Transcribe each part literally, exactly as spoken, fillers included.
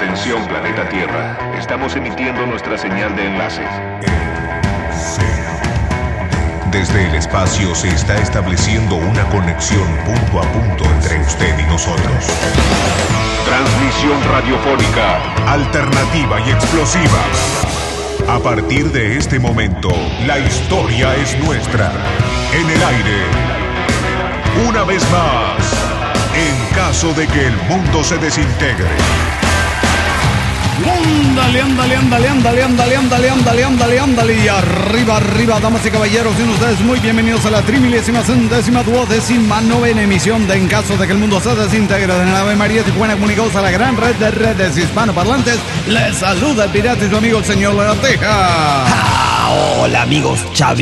Atención, planeta Tierra. Estamos emitiendo nuestra señal de enlace. Desde el espacio se está estableciendo una conexión punto a punto entre usted y nosotros. Transmisión radiofónica, alternativa y explosiva. A partir de este momento, la historia es nuestra. En el aire. Una vez más, en caso de que el mundo se desintegre. Ándale, ándale, ándale, ándale, ándale, ándale, ándale, ándale, ándale. Y arriba, arriba, damas y caballeros, sean ustedes muy bienvenidos a la trimilésima, centésima, duodécima, novena emisión de En Caso de que el Mundo se Desintegre de la Ave María Tijuana, comunicados a la gran red de redes hispanoparlantes. Les saluda el pirata y su amigo el señor Lagartija. Ah, hola amigos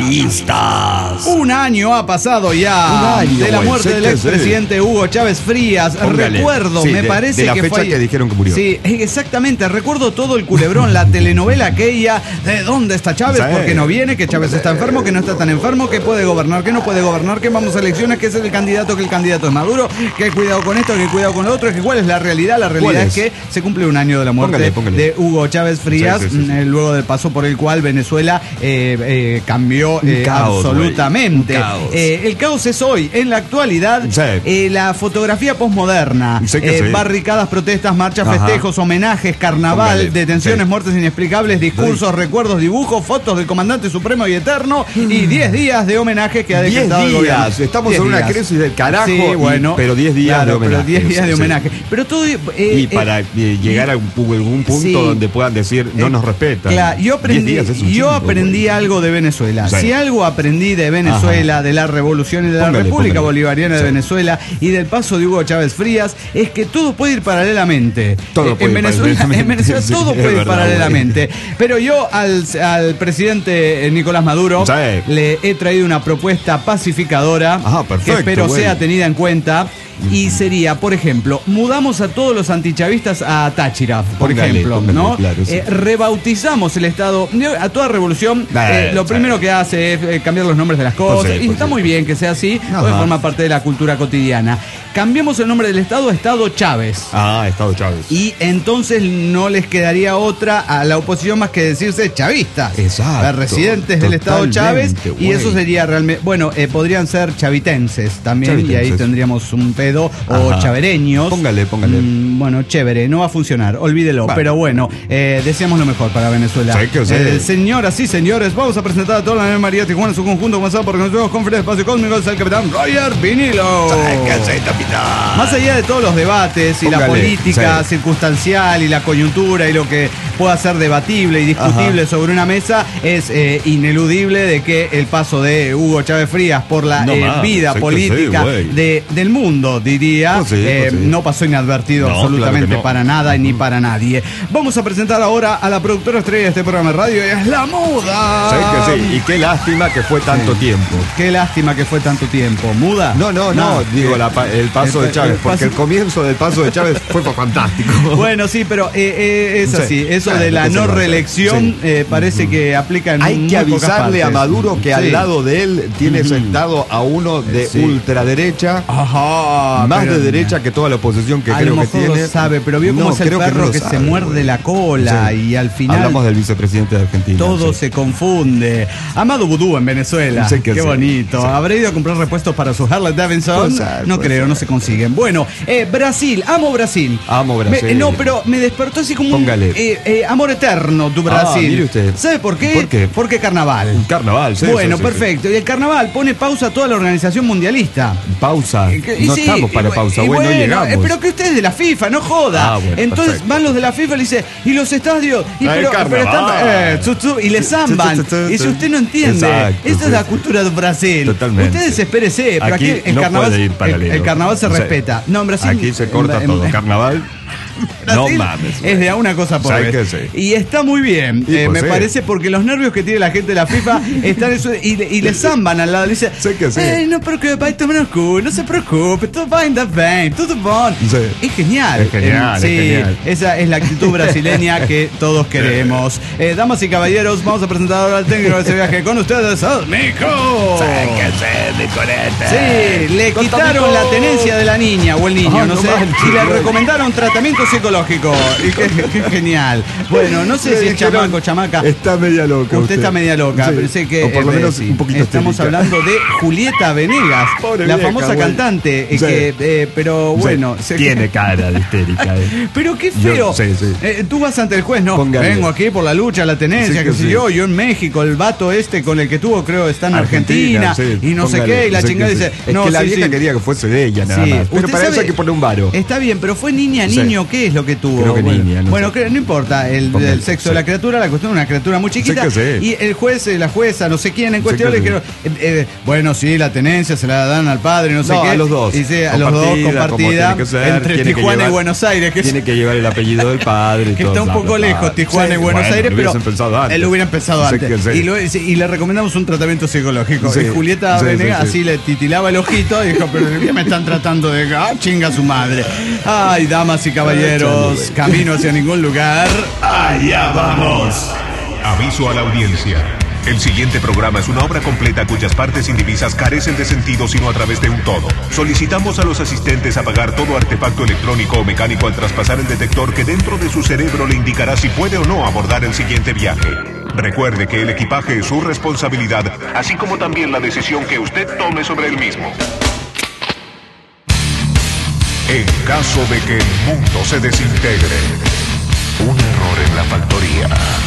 chavistas. Un año ha pasado ya año, de la güey, muerte sé del que expresidente sí. Hugo Chávez Frías. Póngale. Recuerdo, Sí, me de, parece de la que fecha fue que dijeron que murió. Sí, exactamente. Recuerdo todo el culebrón, la telenovela aquella de dónde está Chávez, Sí. por qué no viene, que Chávez está enfermo, que no está tan enfermo, que puede gobernar, que no puede gobernar, que vamos a elecciones, que es el candidato, que el candidato es Maduro, que cuidado con esto, que cuidado con lo otro, que cuál es la realidad. La realidad es? es que se cumple un año de la muerte Póngale, póngale. de Hugo Chávez Frías, Sí, sí, sí, sí. eh, luego del paso por el cual Venezuela eh, eh, cambió eh, caos, absolutamente. güey. Un caos. Eh, el caos es hoy, en la actualidad, Sí. eh, la fotografía posmoderna, Sé que eh, sí. barricadas, protestas, marchas, Ajá. festejos, homenajes, carnaval, Póngale. detenciones, Sí. muertes inexplicables, discursos, recuerdos, dibujos, fotos del comandante supremo y eterno y diez días de homenaje que ha diez decretado el gobierno. días. Estamos diez en una días. crisis del carajo. Sí, y- bueno, pero diez días claro, de homenaje. Pero diez días de Sí. homenaje. Pero todo. eh, Y eh, para eh, llegar a un pu- algún punto sí. donde puedan decir no Eh, nos respetan. Claro, yo aprendí, diez días es un yo chingo, aprendí güey. algo de Venezuela. Sí. Si algo aprendí de Venezuela, Ajá. de la revolución y de la Póngale, República póngale. Bolivariana de Sí. Venezuela y del paso de Hugo Chávez Frías, es que todo puede ir paralelamente. Todo Eh, puede en ir Venezuela, paralelamente, en Venezuela sí, todo es puede ir verdad, paralelamente. Pero yo al, al presidente eh, Nicolás Maduro Sí. le he traído una propuesta pacificadora Ajá, perfecto, que espero güey. sea tenida en cuenta. Y sería, por ejemplo, mudamos a todos los antichavistas a Táchira, por Póngale, ejemplo, póngale, ¿no? claro, sí. Eh, rebautizamos el Estado. A toda revolución, Nah, eh, lo sí. primero que hace es eh, cambiar los nombres de las cosas. Pues sí, y pues está sí. muy bien que sea así, Ajá. porque forma parte de la cultura cotidiana. Cambiamos el nombre del Estado a Estado Chávez. Ah, Estado Chávez. Y entonces no les quedaría otra a la oposición más que decirse chavistas. Exacto. Las residentes del Estado Totalmente, Chávez. Y güey. eso sería realmente. Bueno, eh, podrían ser chavitenses también. Y ahí Chavitenses. tendríamos un pedo. O Ajá. chavereños. Póngale, póngale. Mm, bueno, chévere, no va a funcionar. Olvídelo. Vale. Pero bueno, eh, deseamos lo mejor para Venezuela. Sí, que sí. Eh, señoras y señores, vamos a presentar a toda la Ave María Tijuana en su conjunto, comenzado por nuestro conferencia de espacio cósmico, es el capitán Roger Vinilo. Más allá de todos los debates y la Póngale, política sí. circunstancial y la coyuntura y lo que pueda ser debatible y discutible Ajá. sobre una mesa, es eh, ineludible de que el paso de Hugo Chávez Frías por la No eh, mames, vida sé que política sí, güey. de, del mundo, diría, Pues sí, eh, pues sí. no pasó inadvertido No, absolutamente claro que no. para nada y ni para nadie. Vamos a presentar ahora a la productora estrella de este programa de radio, y es La Muda. ¿Sabes que sí? Y qué lástima que fue tanto Sí. tiempo. Qué lástima que fue tanto tiempo. ¿Muda? No, no, no, digo eh, la pa- el paso el- de Chávez, el porque paso- el comienzo del paso de Chávez fue fantástico. Bueno, sí, pero eh, eh, es Sí. así. Eso Claro, de la ¿qué se no va a hacer? reelección Sí. eh, parece que aplica en Hay muy que pocas avisarle a partes. Maduro que Sí. al lado de él tiene Ujú. sentado a uno de Sí. ultraderecha, Ajá. más pero- de derecha que toda la oposición que a creo lo que mejor tiene. lo sabe, pero vio cómo No, es el creo que no perro lo que, se sabe, muerde güey. la cola Sí. y al final Hablamos del vicepresidente de Argentina. todo sí. se confunde. Amado Vudú en Venezuela. Sí que Qué sí. bonito. Sí. ¿Habrá ido a comprar repuestos para su Harley Davidson? Puede ser, no puede creo, ser. no se consiguen. Bueno, eh, Brasil. Amo Brasil. Amo Brasil. Me- no, pero me despertó así como Póngale. un eh, eh, amor eterno tu Ah, Brasil. mire usted. ¿Sabe por qué? ¿Por qué? Porque carnaval. Un carnaval, sí. Bueno, sí, sí, perfecto. Y el carnaval pone pausa a toda la organización mundialista. sí. Pausa. Eh, que- y No sí, estamos para y bu- pausa, y güey, no bueno, llegamos. eh, pero que usted es de la FIFA, no joda. Ah, bueno, Entonces perfecto. van los de la FIFA y le dice, ¿y los estadios? Y, El pero, pero carnaval. están, eh, tzu, tzu, y le zamban. Tzu, tzu, tzu, Y si tzu. usted no entiende, Exacto, esta es sí, la sí. cultura de Brasil. Totalmente. Usted desespérese, pero aquí, Aquí el no carnaval, puede ir el, paralelo. el carnaval se O sea, respeta. No, en Brasil. Aquí se corta en- todo. en- Carnaval. No Brasil mames. güey. es de a una cosa por ¿Sabes vez. que sí? Y está muy bien, Y eh, pues me sí. parece, porque los nervios que tiene la gente de la FIFA están en su- y, le- y le zamban al lado. Le dice, Sé que sí. "Ey, no preocupe, tome no cu, no se preocupe, todo va a andar bien, todo bon". Sí. Es genial. Es genial, Eh, es sí, genial. esa es la actitud brasileña que todos queremos. Eh, damas y caballeros, vamos a presentar ahora al técnico de ese viaje con ustedes, al Mico. Sí, le Con quitaron Tomico. la tenencia de la niña o el niño, Ah, no, no sé, manches, y le güey. recomendaron tratamiento psicológico. Y qué, qué genial. Bueno, no sé si es chamaco o chamaca. Está media loca. Usted, usted está media loca, sí. pero sé que. O por lo eh, menos sí. un poquito Estamos histérica. hablando de Julieta Venegas, Pobre la vieja, famosa güey. cantante. eh, Sí. que, eh, pero bueno. Sí, se- tiene cara de histérica. eh. Pero qué Yo- feo. sí, sí. Eh, tú vas ante el juez, no. Póngale. Vengo aquí por la lucha, la tenencia, Sí, que que sé sí. yo. Yo en México, el vato este con el que tuvo, creo, está en Argentina, Argentina. sí, y no sé póngale, qué. Y la sí, chingada que sí. dice. Es no, que la sí, vieja sí. quería que fuese de ella, nada Sí. más. Pero Usted para eso sabe- hay que poner un varo. Está bien, pero fue niña, Sí. niño, ¿qué es lo que tuvo? Creo que bueno, niña, no bueno, sé. que no importa el, Póngale, el sexo de sí. la criatura, la cuestión es una criatura muy chiquita. que sí. Y el juez, eh, la jueza, no sé quién en cuestión, que le sí. dijeron, eh, eh, bueno, sí, la tenencia se la dan al padre, no sé No, qué. a los dos. Y sí, a los dos Compartida, como compartida tiene que ser, entre tiene que Tijuana y llevar- Buenos Aires, que es- Tiene que llevar el apellido del padre. y que todo, está un bla, poco bla, bla. lejos, Tijuana Sí, y Buenos bueno, Aires, lo pero hubiesen pensado antes. él lo hubieran pensado Sí, antes. que sí. Y, lo- y le recomendamos un tratamiento psicológico. Sí. Y Julieta Sí, sí, Venegas sí. así le titilaba el ojito y dijo, pero ¿qué me están tratando de... Ah, chinga su madre. Ay, damas y caballeros, camino hacia ningún lugar. Allá vamos. Aviso a la audiencia. El siguiente programa es una obra completa cuyas partes indivisas carecen de sentido sino a través de un todo. Solicitamos a los asistentes apagar todo artefacto electrónico o mecánico al traspasar el detector que dentro de su cerebro le indicará si puede o no abordar el siguiente viaje. Recuerde que el equipaje es su responsabilidad, así como también la decisión que usted tome sobre el mismo. En caso de que el mundo se desintegre, un error en la factoría.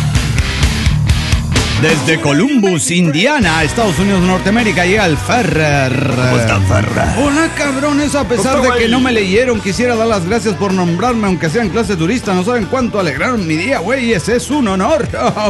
Desde Columbus, Indiana, Estados Unidos de Norteamérica, llega el Ferrer. ¿Cómo está, Ferrer? Hola, cabrones. A pesar ¿Cómo de está, que güey? no me leyeron, quisiera dar las gracias por nombrarme, aunque sea en clase turista. No saben cuánto alegraron mi día, güey. Ese es un honor.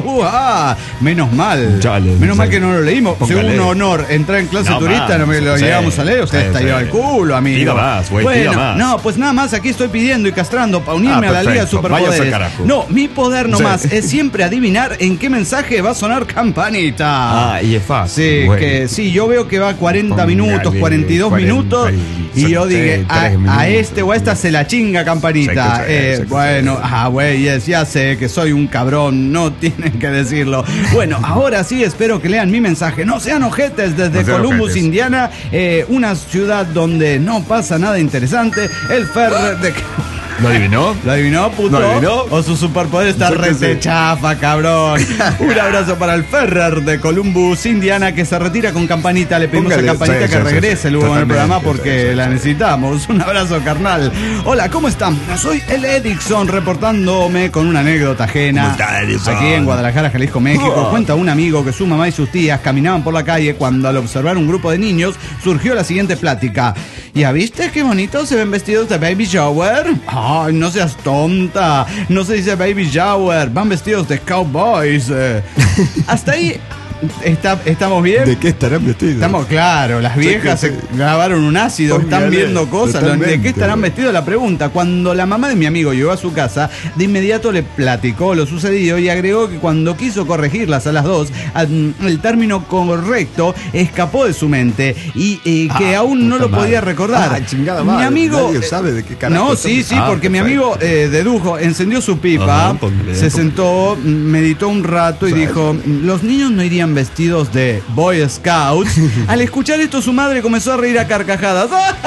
Uja. Menos mal. Chale, Menos mal sí. que no lo leímos. Si Póngale. un honor entrar en clase No turista, más. no me lo Sí, llegamos a leer. Usted sí, está sí. llevado al culo, amigo. Diga más, güey, Bueno, diga más. no, pues nada más aquí estoy pidiendo y castrando para unirme Ah, a la Liga de perfecto. Váyase al Superpoderes. carajo. No, mi poder nomás Sí. es siempre adivinar en qué mensaje va a sonar campanita. Ah, y es fácil. Sí, güey. que sí, yo veo que va cuarenta Póngale minutos, cuarenta y dos cuarenta minutos y yo y dije, a, tres minutos. a este o a esta se la chinga campanita. Sé que sí, Eh, sé que bueno, sí. ah, güey, yes, ya sé que soy un cabrón, no tienen que decirlo. Bueno, ahora sí espero que lean mi mensaje. No sean ojetes desde No sean Columbus, ojetes. Indiana, eh, una ciudad donde no pasa nada interesante. El Ferrer de... ¿Lo adivinó? ¿Lo adivinó, puto? ¿Lo adivinó? O su superpoder está Yo qué rete sé. chafa, cabrón. Un abrazo para el Ferrer de Columbus, Indiana, que se retira con campanita. Le pedimos Póngale, a campanita sí, que sí, sí, regrese sí. luego en el Totalmente, programa sí, porque sí, la sí. necesitamos. Un abrazo, carnal. Hola, ¿cómo están? Soy el Edixon reportándome con una anécdota ajena. ¿Cómo está, Edixon? Aquí en Guadalajara, Jalisco, México. Oh. Cuenta un amigo que su mamá y sus tías caminaban por la calle cuando al observar un grupo de niños surgió la siguiente plática. ¿Ya viste qué bonitos se ven vestidos de baby shower? Ay, no seas tonta. No se dice baby shower. Van vestidos de cowboys. Eh, hasta ahí está, estamos bien. ¿De qué estarán vestidos? Estamos claro, las viejas Sí, se sí. grabaron un ácido, están Póngale, viendo cosas. ¿De totalmente. qué estarán vestidos? La pregunta. Cuando la mamá de mi amigo llegó a su casa, de inmediato le platicó lo sucedido y agregó que cuando quiso corregirlas a las dos, al- el término correcto escapó de su mente y eh, que Ah, aún no puta lo madre. podía recordar. Ah, chingada mi madre, amigo. nadie sabe de qué carajo No, estamos- sí, sí, Ah, porque mi perfecto. amigo eh, dedujo, encendió su pipa, Ajá, póngale, se póngale. sentó, meditó un rato y Sí, dijo: los niños no irían vestidos de Boy Scouts. Al escuchar esto, su madre comenzó a reír a carcajadas.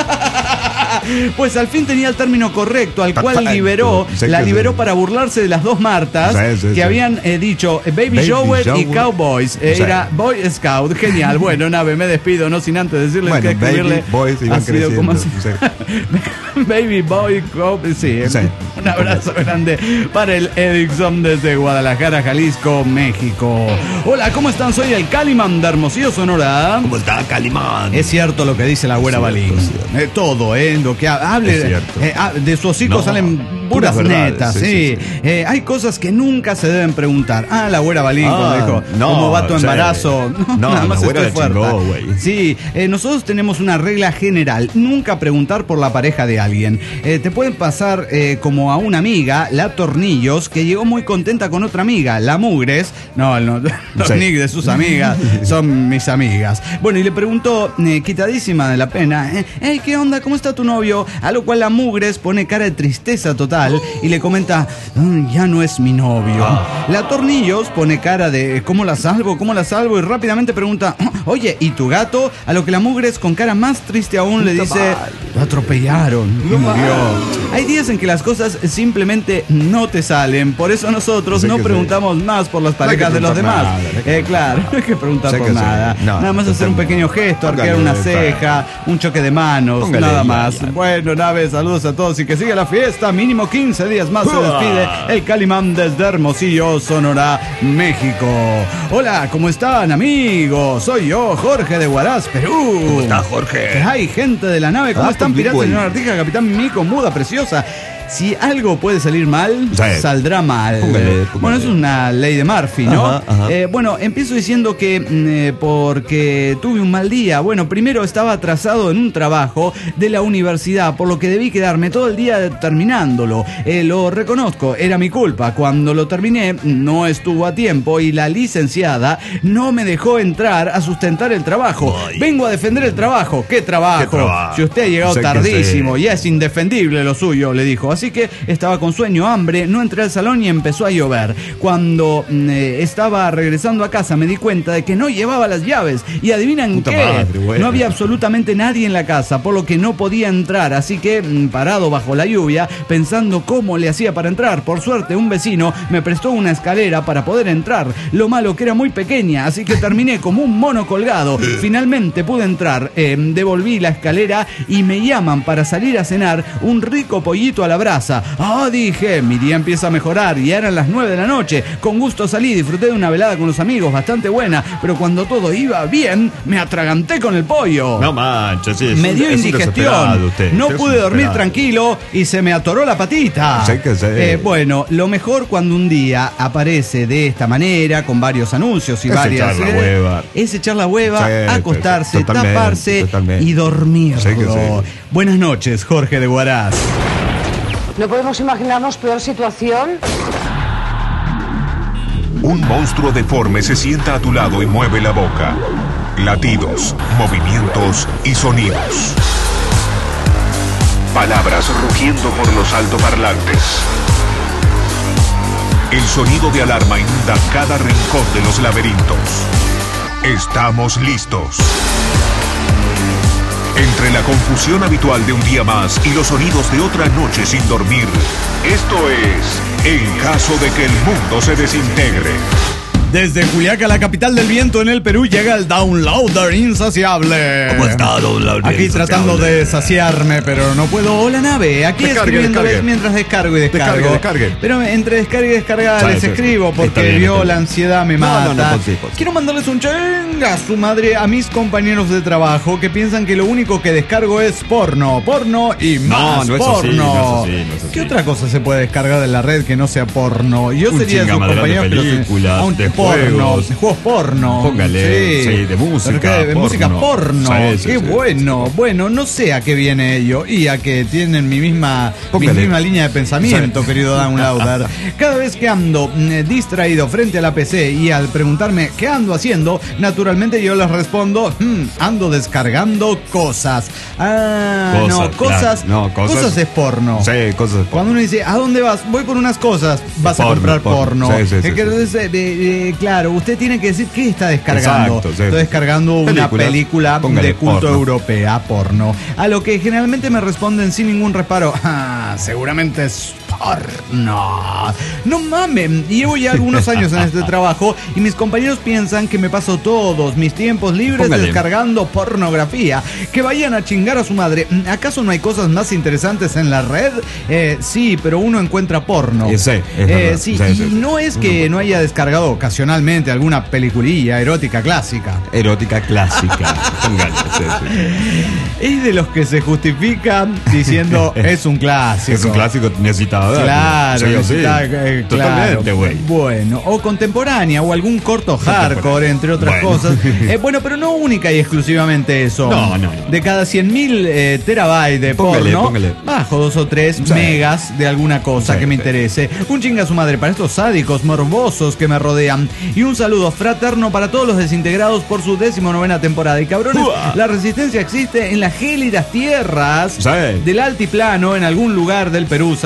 Pues al fin tenía el término correcto, al cual Perfecto. liberó, Sé la que liberó sí. para burlarse de las dos Martas Sí, sí, que sí. habían eh, dicho eh, Baby, Baby Shower, y Shower. Cowboys. Eh, Sí. Era Boy Scout. Genial. Bueno, nave, me despido, no sin antes decirles Bueno, que escribirle. baby, boys iban ha sido como así. creciendo, Baby Boy Cowboys. Sí, Sí. un abrazo grande para el Edixon desde Guadalajara, Jalisco, México. Hola, ¿cómo están? Soy el Calimán de Hermosillo, Sonora. ¿Cómo está, Calimán? Es cierto lo que dice la güera Es cierto, Balín. es cierto. Eh, todo, ¿eh? Lo que ha- hable. Es cierto. eh, ah, de su hocico No, salen puras puras verdades, netas, sí. sí, sí, sí. Eh, hay cosas que nunca se deben preguntar. Ah, la güera Balín, Ah, cuando dijo, no, ¿cómo va tu sí. embarazo? No, nada más la güera estoy la fuerte. chingó, güey. Sí, eh, nosotros tenemos una regla general: nunca preguntar por la pareja de alguien. Eh, te pueden pasar eh, como a una amiga, la Tornillos, que llegó muy contenta con otra amiga, la Mugres. No, no los Sí. nick de sus amigas son mis amigas. Bueno, y le preguntó, eh, quitadísima de la pena, eh, hey, ¿qué onda? ¿Cómo está tu novio? A lo cual la Mugres pone cara de tristeza total y le comenta, "Mm, ya no es mi novio. La Tornillos pone cara de, ¿cómo la salvo? ¿Cómo la salvo? Y rápidamente pregunta, oye, ¿y tu gato? A lo que la Mugres, con cara más triste aún, le dice, lo atropellaron y murió. Hay días en que las cosas simplemente no te salen. Por eso nosotros Sé no que preguntamos sí. más por las parejas no de los demás. Nada, eh, claro, no hay que preguntar sé por que nada. sí. No, nada más hacer un pequeño gesto, arquear una ceja, un choque de manos, Póngale nada ya, más. ya. Bueno, Nave, saludos a todos y que siga la fiesta. Mínimo quince días más se despide el Calimán desde Hermosillo, Sonora, México. Hola, ¿cómo están, amigos? Soy yo, Jorge de Huaraz, Perú. ¿Cómo está, Jorge? Hay gente de la nave. ¿Cómo Ah, están, pues, piratas, bueno. señora Artija, capitán Mico, muda, preciosa? Si algo puede salir mal, Sí. saldrá mal. Póngale, póngale. Bueno, eso es una ley de Murphy, ¿no? Ajá, ajá. Eh, bueno, empiezo diciendo que mm, eh, porque tuve un mal día. Bueno, primero estaba atrasado en un trabajo de la universidad, por lo que debí quedarme todo el día terminándolo. Eh, lo reconozco, era mi culpa. Cuando lo terminé, no estuvo a tiempo y la licenciada no me dejó entrar a sustentar el trabajo. Ay. Vengo a defender el trabajo. ¿Qué trabajo? ¿Qué trabajo? Si usted ha llegado Sé que tardísimo, sí. ya es indefendible lo suyo, le dijo. Así que estaba con sueño, hambre, no entré al salón y empezó a llover. Cuando mm, eh, estaba regresando a casa me di cuenta de que no llevaba las llaves. Y adivinan Puta qué, madre, güey. no había absolutamente nadie en la casa, por lo que no podía entrar. Así que, mm, parado bajo la lluvia, pensando cómo le hacía para entrar, por suerte un vecino me prestó una escalera para poder entrar. Lo malo que era muy pequeña, así que terminé como un mono colgado. Finalmente pude entrar, eh, devolví la escalera y me llaman para salir a cenar un rico pollito a la brasa. Ah, dije, mi día empieza a mejorar y eran las nueve de la noche. Con gusto salí, disfruté de una velada con los amigos bastante buena, pero cuando todo iba bien, me atraganté con el pollo. No manches, sí, es Me un- dio es un desesperado indigestión, usted. no Usted es un pude dormir desesperado. tranquilo y se me atoró la patita. Sé que sé. Eh, bueno, lo mejor cuando un día aparece de esta manera, con varios anuncios y Es varias... echar la eh, hueva. Es echar la hueva, Sí, acostarse, totalmente, taparse totalmente. y dormir. Sé que sí. Buenas noches, Jorge de Huaraz. No podemos imaginarnos peor situación. Un monstruo deforme se sienta a tu lado y mueve la boca. Latidos, movimientos y sonidos. Palabras rugiendo por los altoparlantes. El sonido de alarma inunda cada rincón de los laberintos. Estamos listos. Entre la confusión habitual de un día más y los sonidos de otra noche sin dormir, esto es En caso de que el mundo se desintegre. Desde Juliaca, la capital del viento en el Perú, llega el downloader insaciable. ¿Cómo está, downloader Aquí insaciable? tratando de saciarme, pero no puedo. Hola, Nave. Aquí Descargue, escribiéndoles descargue. mientras descargo y descargo. Descargue, descargue. Pero entre descarga y descarga Sí, les sí, sí. escribo Está porque bien, vio está la bien. ansiedad me No, mata. no, no, pues sí, pues sí. Quiero mandarles un chinga a su madre a mis compañeros de trabajo que piensan que lo único que descargo es porno, porno y No, más no es así, porno. no es así, no es así. ¿Qué otra cosa se puede descargar de la red que no sea porno? Yo Un sería de sus chingamadral de compañeros, pero se- películas, a un de porno, juegos. de juegos porno. Póngale, sí, de música, Pero que de porno. música porno. Sí, sí, Qué sí, bueno. Bueno, no sé a qué viene ello y a que tienen mi misma, mi Póngale. misma línea de pensamiento, Sí. querido downloader. Cada vez que ando mm, distraído frente a la P C y al preguntarme qué ando haciendo, naturalmente yo les respondo, "Hmm, ando descargando cosas. Ah, Cosas, no, claro. cosas, No, cosas- es porno. Sí, cosas de porno. Cuando uno dice, ¿a dónde vas? Voy por unas cosas. Vas a Porno, comprar porno. porno. Sí, sí, sí, Eh, que- sí. eh, eh, claro, usted tiene que decir qué está descargando. Exacto, sí. Estoy descargando una Películas. película Póngale de culto porno. europea, porno. A lo que generalmente me responden sin ningún reparo. Ah, seguramente es porno. No mames. Llevo ya algunos años en este trabajo y mis compañeros piensan que me paso todos mis tiempos libres Póngale. descargando pornografía. Que vayan a chingar a su madre. ¿Acaso no hay cosas más interesantes en la red? Eh, sí, pero uno encuentra porno. Eh, sí, es Eh, verdad. sí, Sí, y sí, sí. no es que no haya descargado ocasionalmente alguna peliculilla erótica clásica. Erótica clásica. Póngale, sí, sí. Es de los que se justifican diciendo es un clásico. Es un clásico necesitado ver. Claro, Sí, sí. necesita, eh, Totalmente, claro. güey. Bueno, o contemporánea o algún corto hardcore, entre otras Bueno. cosas. Eh, bueno, pero no única y exclusivamente eso. No, no, no. De cada cien mil eh, terabytes de Póngale, porno, póngale. bajo dos o tres Sí. megas de alguna cosa Sí, que me sí. interese. Un chinga a su madre para estos sádicos morbosos que me rodean. Y un saludo fraterno para todos los desintegrados por su decimonovena temporada. Y cabrones, Uah. la resistencia existe en las gélidas tierras Sí. del altiplano en algún lugar del Perú serrano.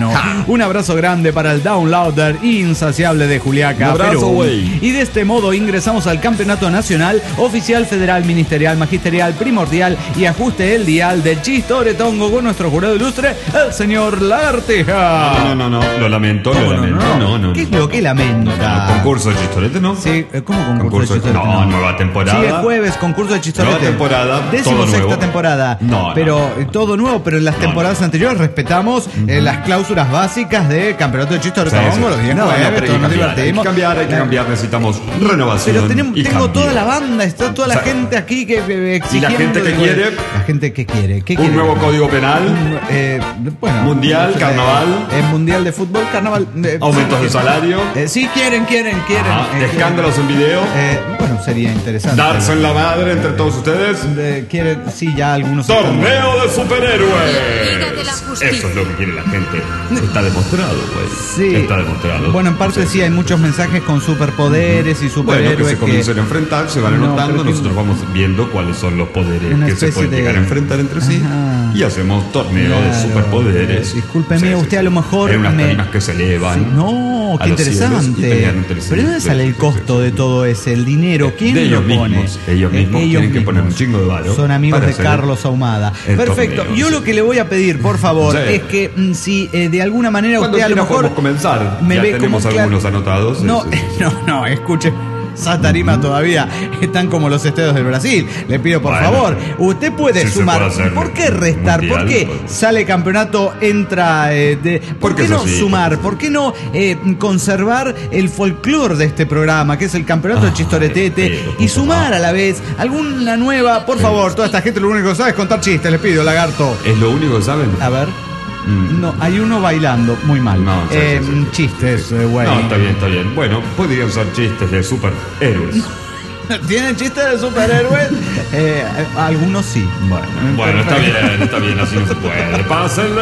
mano. Ja. Un abrazo grande para el downloader insaciable de Juliaca, Un abrazo, Perú. güey. Y de este modo ingresamos al campeonato nacional, oficial, federal, ministerial, magisterial, primordial y ajuste el dial del Chistoretongo con nuestro jurado ilustre, el señor Lagartija. No, no, no, no, lo lamento, lo ¿Cómo lamento. no, no? No, no. ¿Qué es lo que lamenta? No, concurso de chistorete, ¿no? Sí, ¿cómo concurso, Concurso de de- chistorete? no, nueva temporada. Sí, es jueves, concurso de chistorete. Nueva temporada, Décimo todo sexta nuevo. temporada. No, no, pero no. eh, todo nuevo, pero en las No, temporadas no. anteriores respetamos eh, las cláusulas básicas de campeonato de chistorete. Sí, sí. Los días No, no, jueves, pero hay todos que nos cambiar, hay que divertimos. cambiar, hay que cambiar, necesitamos renovación. Pero tenemos, y tengo cambio. toda la banda, está toda la O sea, gente aquí que que exigiendo. ¿y la gente que de- quiere? La gente que quiere. ¿Qué Un quiere? nuevo código penal, Un, eh, bueno, Mundial, eh, carnaval. eh, mundial de fútbol, carnaval. eh, aumentos sí, de salario, eh, sí, quieren, quieren, quieren. ajá, eh, quieren. escándalos en video, Eh, bueno, sería interesante. darse en la madre entre todos ustedes. Eh, quieren, sí, ya algunos. Torneo de superhéroes. Liga de la Justicia. Eso es lo que quiere la gente. Está demostrado, güey. Sí. Está demostrado. Bueno, en parte sí, hay muchos mensajes con superpoderes y Bueno, superhéroes. que se que- comiencen a enfrentar, se van No, anotando, pero que- nosotros vamos viendo cuáles son los poderes Una que se especie pueden de- llegar a enfrentar entre sí Ajá. y hacemos torneo de Claro. superpoderes. Discúlpeme, usted a lo mejor Hay unas me- tarimas que se elevan. Sí, no, a qué los cielos y interesante. pelean entre sí. Pero ¿de dónde sale el Sí, sí, costo sí, de sí. todo ese? El dinero, ¿quién De ellos lo pone? mismos, ellos mismos tienen que poner un chingo de varo Son amigos para de hacer Carlos Ahumada. el Perfecto. torneo, Yo sí. lo que le voy a pedir, por favor, Sí. es que mm, si eh, de alguna manera Cuando usted a lo quiera mejor podemos comenzar. me Ya ve tenemos como algunos claro- anotados. No, Sí, sí, sí. no, no, escuche. Esa tarima todavía están como los estadios del Brasil. Le pido por Bueno, favor, usted puede si se sumar. puede hacer ¿Por qué restar? mundial, ¿Por qué pues. sale campeonato, entra eh, de, ¿Por Porque qué es no así, sumar? porque es ¿Por qué no eh, conservar el folclore de este programa, que es el campeonato de Ah, chistoretete, pero, y por sumar favor. a la vez alguna nueva? Por favor, toda esta gente lo único que sabe es contar chistes. Les pido, lagarto. Es lo único que saben. A ver. Mm. No, hay uno bailando muy mal. No, sí, Eh, sí, sí, sí. chistes, eh, güey. No, está bien, está bien. Bueno, podrían ser chistes de superhéroes. ¿Tienen chistes de superhéroes? Eh, algunos sí. Bueno, bueno, está bien, está bien, así no se puede. Pásenle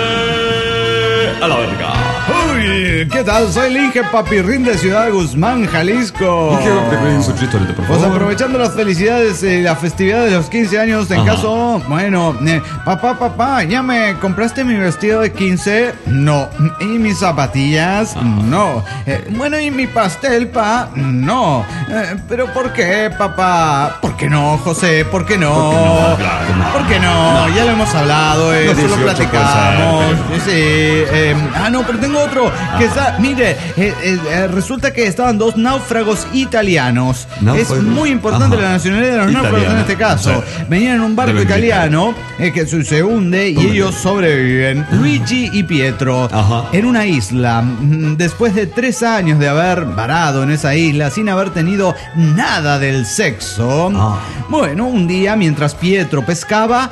a la verga. Uy, ¿qué tal? Soy el Inge Papirrín de Ciudad Guzmán, Jalisco. ¿Qué te piden su chistorete, por Pues favor? aprovechando las felicidades y la festividad de los quince años, en Ajá. caso, bueno, eh, papá, papá, ¿ya me compraste mi vestido de quince? No. ¿Y mis zapatillas? No. Eh, bueno, ¿y mi pastel, pa? No. Eh, ¿Pero por qué, papá? ¿Por qué no, José? ¿Por qué no? ¿Por qué no? Claro, no. ¿Por qué no? Ya lo hemos hablado, eso Los lo dieciocho platicamos. puede ser, Sí, eh, ah, no, pero tengo otro que está, mire, eh, eh, eh, resulta que estaban dos náufragos italianos. Náufragos. Es muy importante Ajá. la nacionalidad de los náufragos en Italiano. este caso. Sí. Venían en un barco Deben italiano eh, que se se hunde y Tómale. ellos sobreviven. Luigi y Pietro Ajá. en una isla. Mm, Después de tres años de haber varado en esa isla sin haber tenido nada del sexo. Ah. Bueno, un día mientras Pietro pescaba,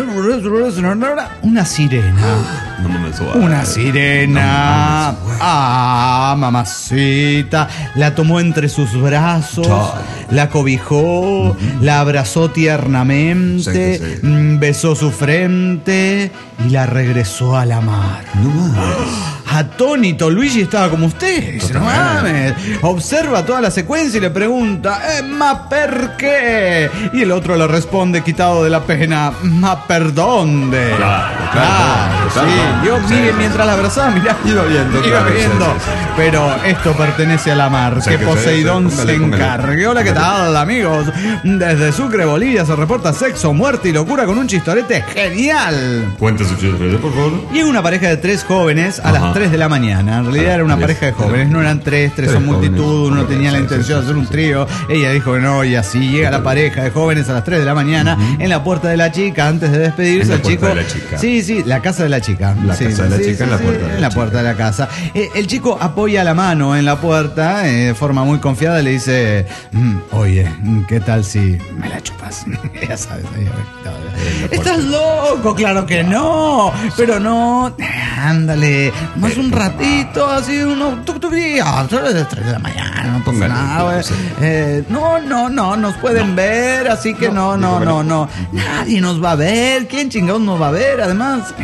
una sirena. No me suave. Una sirena. No mames, güey. Ah, mamacita. La tomó entre sus brazos, Chale. la cobijó, la abrazó tiernamente, Sí, sí, sí. mm, besó su frente y la regresó a la mar. No mames. Atónito, Luigi estaba como usted. Dice, no Totalmente. mames. Observa toda la secuencia y le pregunta, eh, ¿ma per qué? Y el otro le responde, quitado de la pena, ¿ma per dónde? Claro, claro, sí. claro. Yo, Sí, mire, sí, mientras la abrazaba, mirá. Iba viendo, Iba claro, sí, viendo. sí, sí, sí. Pero esto pertenece a la mar. Sí, que que sí, Poseidón sí, póngale, se póngale. encargue. Hola, ¿qué tal, amigos? Desde Sucre, Bolivia, se reporta sexo, muerte y locura con un chistorete genial. Cuente su chistorete, por favor. Llega una pareja de tres jóvenes a Ajá. las tres de la mañana. En realidad A era una las pareja de diez. jóvenes, no eran tres, tres Tres son multitud, jóvenes. uno tenía la Sí, intención de sí, hacer sí, un sí. trío. Ella dijo que no, y así llega la pareja de jóvenes a las tres de la mañana en la puerta de la chica antes de despedirse. En la el puerta chico. de la chica. Sí, sí, la casa de la chica. La Sí, casa de la sí, chica sí, en la sí, puerta de la en la chica. puerta de la casa. Eh, el chico apoya la mano en la puerta eh, de forma muy confiada y le dice: "Mm, Oye, ¿qué tal si me la chupas?" Ya sabes, ahí, ahí, ¿estás loco? Claro que no. Pero no. Ándale, más un ratito, así uno. Tuc, tuc, y, ah, son las tres de la mañana, no pasa Póngale, nada, güey. sí. Eh, no, no, no, nos pueden ver, así que no, no, dijo que no, no. no. Nadie nos va a ver. ¿Quién chingados nos va a ver? Además, eh,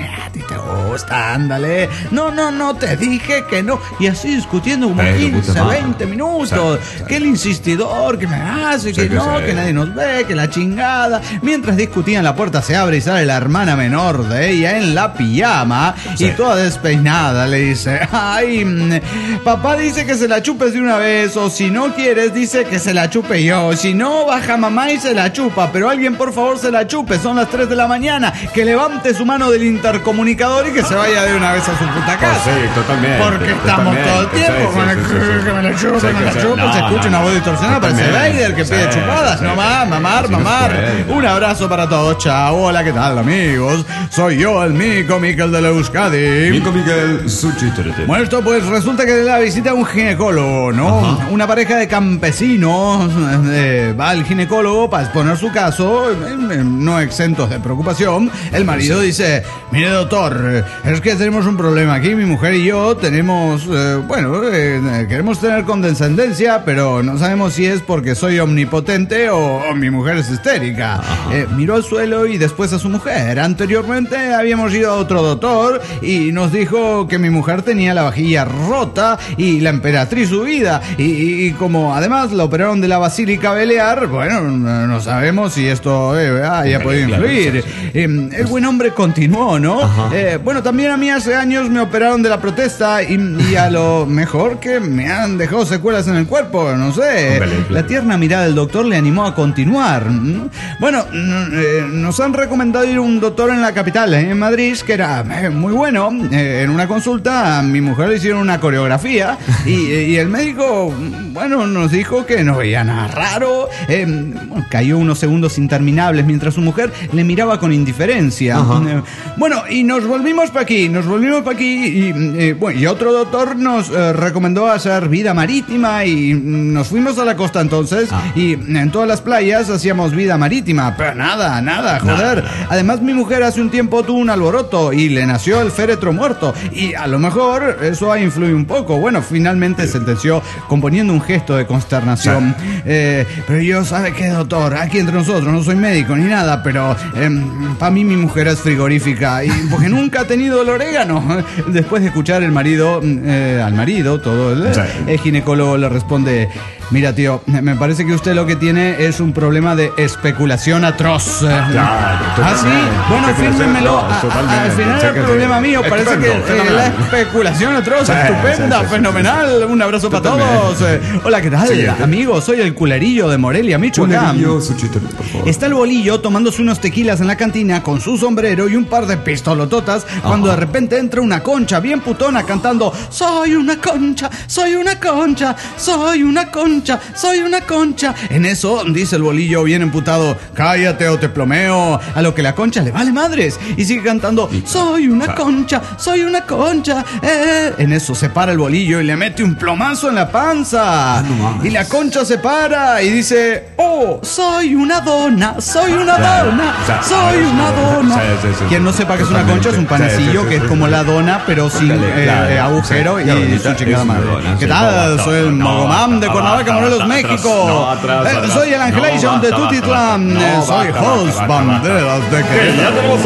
te gusta, ándale. No, no, no, te dije que no. Y así discutiendo como Pero, quince, puta madre. veinte minutos. O sea, Que el insistidor, que me hace, Sí, que que no, sí. que nadie nos ve, que la chingada. Mientras discutían, la puerta se abre y sale la hermana menor de ella en la pijama Sí. y toda despeinada le dice: ay, mm, papá dice que se la chupes de una vez, o si no quieres, dice que se la chupe yo. Si no, baja mamá y se la chupa, pero alguien por favor se la chupe. Son las tres de la mañana. Que levante su mano del intercomunicador y que se vaya de una vez a su puta casa. Pues sí, totalmente. Porque estamos totalmente. todo el tiempo Sí, sí, con el sí, sí, sí. que me la chupe, Sí, me que la sí. chupe. No, Se escucha no, una no. voz distorsionada, parece Totalmente. Vader que pide Sí, chupadas. sí, No sí. más, mamar, Así no se mamar. puede. Un abrazo para todos, chao. Hola, ¿qué tal, amigos? Soy yo, el Mico Miquel de la Euskadi. Mico Miguel Suchitrete. Bueno, esto pues resulta que la visita a un ginecólogo, ¿no? Ajá. Una pareja de campesinos eh, va al ginecólogo para exponer su caso, eh, eh, no exentos de preocupación. El marido dice: mire, doctor, es que tenemos un problema aquí, mi mujer y yo tenemos, eh, bueno, eh, queremos tener condescendencia, pero no sabemos si es porque soy omnipotente o, o mi mujer es histérica. Eh, miró al suelo y después a su mujer. Anteriormente habíamos ido a otro doctor y nos dijo que mi mujer tenía la vajilla rota y la emperatriz subida. Y, y como además la operaron de la basílica biliar, bueno, no sabemos si esto eh, haya Ok, podido claro, influir. sí, Eh, el buen hombre continuó, ¿no? Ajá. Eh, bueno, también a mí hace años me operaron de la protesta y, y a lo mejor que me han dejado secuelas en el cuerpo, no sé. Ándale, claro. La tierna mirada del doctor le animó a continuar. Bueno, eh, nos han recomendado ir a un doctor en la capital, en Madrid, que era eh, muy bueno. Eh, en una consulta a mi mujer le hicieron una coreografía y, y el médico, bueno, nos dijo que no veía nada raro. Eh, bueno, cayó unos segundos interminables mientras su mujer le miraba con indiferencia. Ajá. Eh, bueno, y nos volvimos para aquí, nos volvimos para aquí y, eh, bueno, y otro doctor nos eh, recomendó hacer vida marítima y mm, nos fuimos a la costa entonces Ah. y en todas las playas hacíamos vida marítima, pero nada, nada, joder. Además mi mujer hace un tiempo tuvo un alboroto y le nació el féretro muerto y a lo mejor eso ha influido un poco. Bueno, finalmente sentenció componiendo un gesto de consternación. Eh, pero yo, ¿sabe qué, doctor? Aquí entre nosotros, no soy médico ni nada, pero para mí mi mujer es frigorífica y porque nunca ha tenido el orégano. Después de escuchar el marido, eh, al marido, todo el, Sí. el ginecólogo le responde: mira, tío, me parece que usted lo que tiene es un problema de especulación atroz. Claro, ¿Ah, sí? totalmente. Bueno, Especulación fírmemelo. atroz, A- a- totalmente. Al final Sí, el que sí. problema mío. Parece que Estupendo, eh, la fenomenal. especulación atroz, Sí, estupenda, sí, sí, sí, fenomenal. Un abrazo para Totalmente. todos. Eh, Hola, ¿qué tal, Siguiente. amigo? Soy el culerillo de Morelia, Michoacán. Culerillo Suchitrete, por favor. Está el bolillo tomándose unos tequilas en la cantina con su sombrero y un par de pistolototas cuando de repente entra una concha bien putona cantando: soy una concha, soy una concha, soy una concha, soy una concha. En eso dice el bolillo bien emputado: cállate o te plomeo. A lo que la concha le vale madres y sigue cantando: soy una concha, soy una concha. Eh. En eso se para el bolillo y le mete un plomazo en la panza. no mames. Y la concha se para y dice: oh, soy una dona, soy una Claro. dona, O sea, soy sí, una dona. sí, sí, sí. Quien no sepa que es una concha es un Totalmente. panecillo Sí, sí, que sí, es como sí. la dona, pero sin Ándale, eh, claro. eh, agujero Sí, y ya bonita, su chingada es una madre. dona, ¿Qué sí, tal? no, Soy el no, Mogomam de no, Cuernavaca, no, Morelos, no, México. no, atrás, Eh, atrás. Soy el Angelation No, de basta, Tutitlán. basta, Eh, basta. Soy No, basta, host basta, basta, banderas de Que ya Querétaro. tenemos